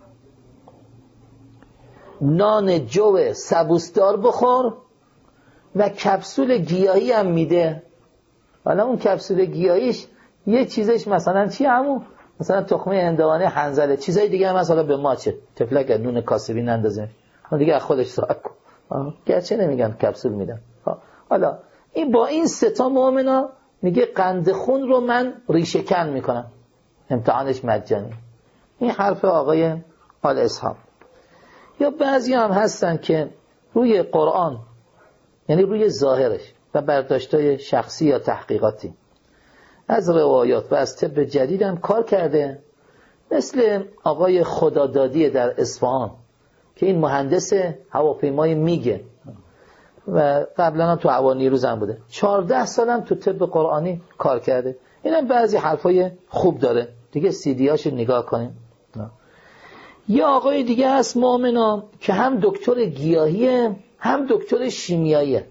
نان جو سبوسدار بخور، و کپسول گیاهی هم میده. حالا اون کپسول گیاهیش یه چیزش مثلا چی همون مثلا تخمه هندوانه حنظله، چیزای دیگه هم مثلا به ما چه تفلک نون کاسبی نندازیم اون دیگه از خودش صاحب کن، گرچه نمیگن کپسول میدن. حالا این با این سه تا مؤمنا میگه قند خون رو من ریشه کن میکنم، امتحانش مجانی. این حرف آقای آل اسحاق. یا بعضی هم هستن که روی قرآن یعنی روی ظاهرش و برداشتای شخصی یا تحقیقاتی از روایات و از طب جدید هم کار کرده، مثل آقای خدادادی در اصفهان که این مهندس هواپیمای میگه و قبلا هم تو هوا نیروز هم بوده، چهارده سالم تو طب قرآنی کار کرده. این هم بعضی حرفای خوب داره دیگه، سیدیاشو نگاه کنیم. یا آقای دیگه هست مؤمنا که هم دکتر گیاهیه هم دکتر شیمیاییه.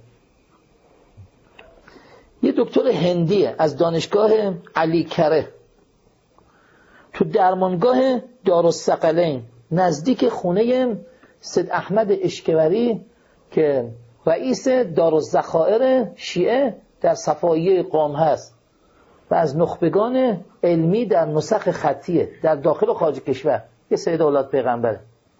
یه دکتر هندیه از دانشگاه علی کره تو درمانگاه دارالثقلین نزدیک خونه سید احمد اشکوری که رئیس دارالذخائر شیعه در صفاییه قم هست و از نخبگان علمی در نسخ خطیه در داخل و خارج کشور، یه سید اولاد پیغمبره.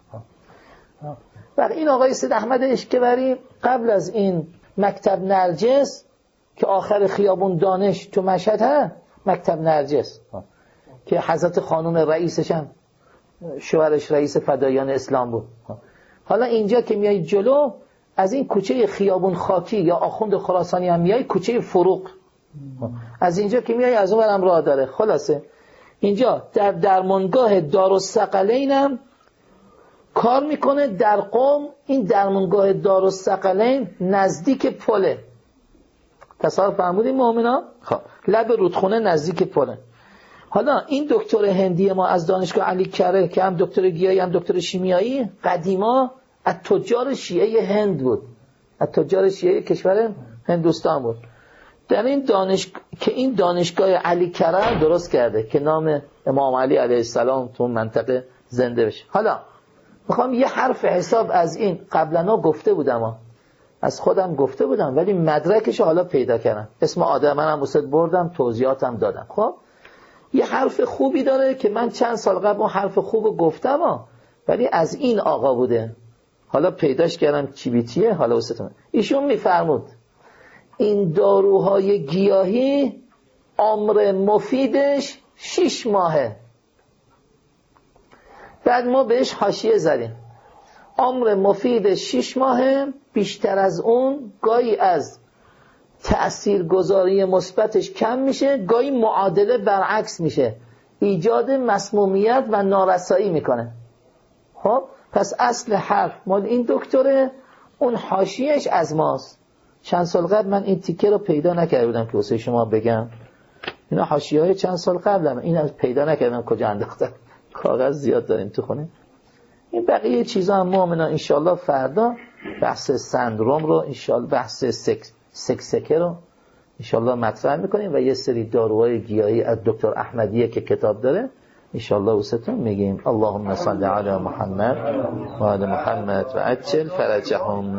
و این آقای سید احمد اشکوری قبل از این مکتب نرجس که آخر خیابون دانش تو مشهد ها، مکتب نرجس که حضرت خانم رئیسش هم شوهرش رئیس فدایان اسلام بود. حالا اینجا که میای جلو از این کوچه خیابون خاکی یا آخوند خراسانی هم میای کوچه فروغ، از اینجا که میای از اون برم راه داره. خلاصه اینجا در درمانگاه دارالثقلین هم کار میکنه در قم. این درمانگاه دارالثقلین نزدیک پله، تصور فرمودین مؤمنا؟ خب لب رودخونه نزدیک پله. حالا این دکتر هندی ما از دانشگاه علی کره که هم دکتر گیاهی هم دکتر شیمیایی قدیما از تجار شیعه هند بود، از تجار شیعه کشور هندوستان بود. در این دانش که این دانشگاه علی کره درست کرده که نام امام علی علیه السلام تو منطقه زنده بشه. حالا میخوام یه حرف حساب از این قبلا گفته بودم، از خودم گفته بودم ولی مدرکش حالا پیدا کردم، اسم آدم منم واسط بردم توضیحاتم دادم. خب یه حرف خوبی داره که من چند سال قبل اون حرف خوب گفتم ها. ولی از این آقا بوده، حالا پیداش کردم چی بیتیه. حالا واسطم ایشون میفرمود این داروهای گیاهی عمر مفیدش شش ماهه. بعد ما بهش حاشیه زدیم عمر مفیدش شش ماهه، بیشتر از اون گاهی از تأثیرگذاری مثبتش کم میشه، گاهی معادله برعکس میشه، ایجاد مسمومیت و نارسایی میکنه. خب پس اصل حرف مال این دکتره، اون حاشیهش از ماست. چند سال قبل من این تیکه رو پیدا نکرده بودم که واسه شما بگم، اینا حاشیه‌های چند سال قبلم، این پیدا نکردم کجا انداختم، کاغذ زیاد داریم تو خونه. این بقیه چیزا هم مؤمنا انشالله فردا بحث سندروم رو انشالله بحث سکس سکسکه رو انشالله مطرح میکنیم و یه سری داروهای گیاهی از دکتر احمدیه که کتاب داره انشالله واسهتون میگیم. اللهم صل علی محمد و آل محمد و عجل فرجهم.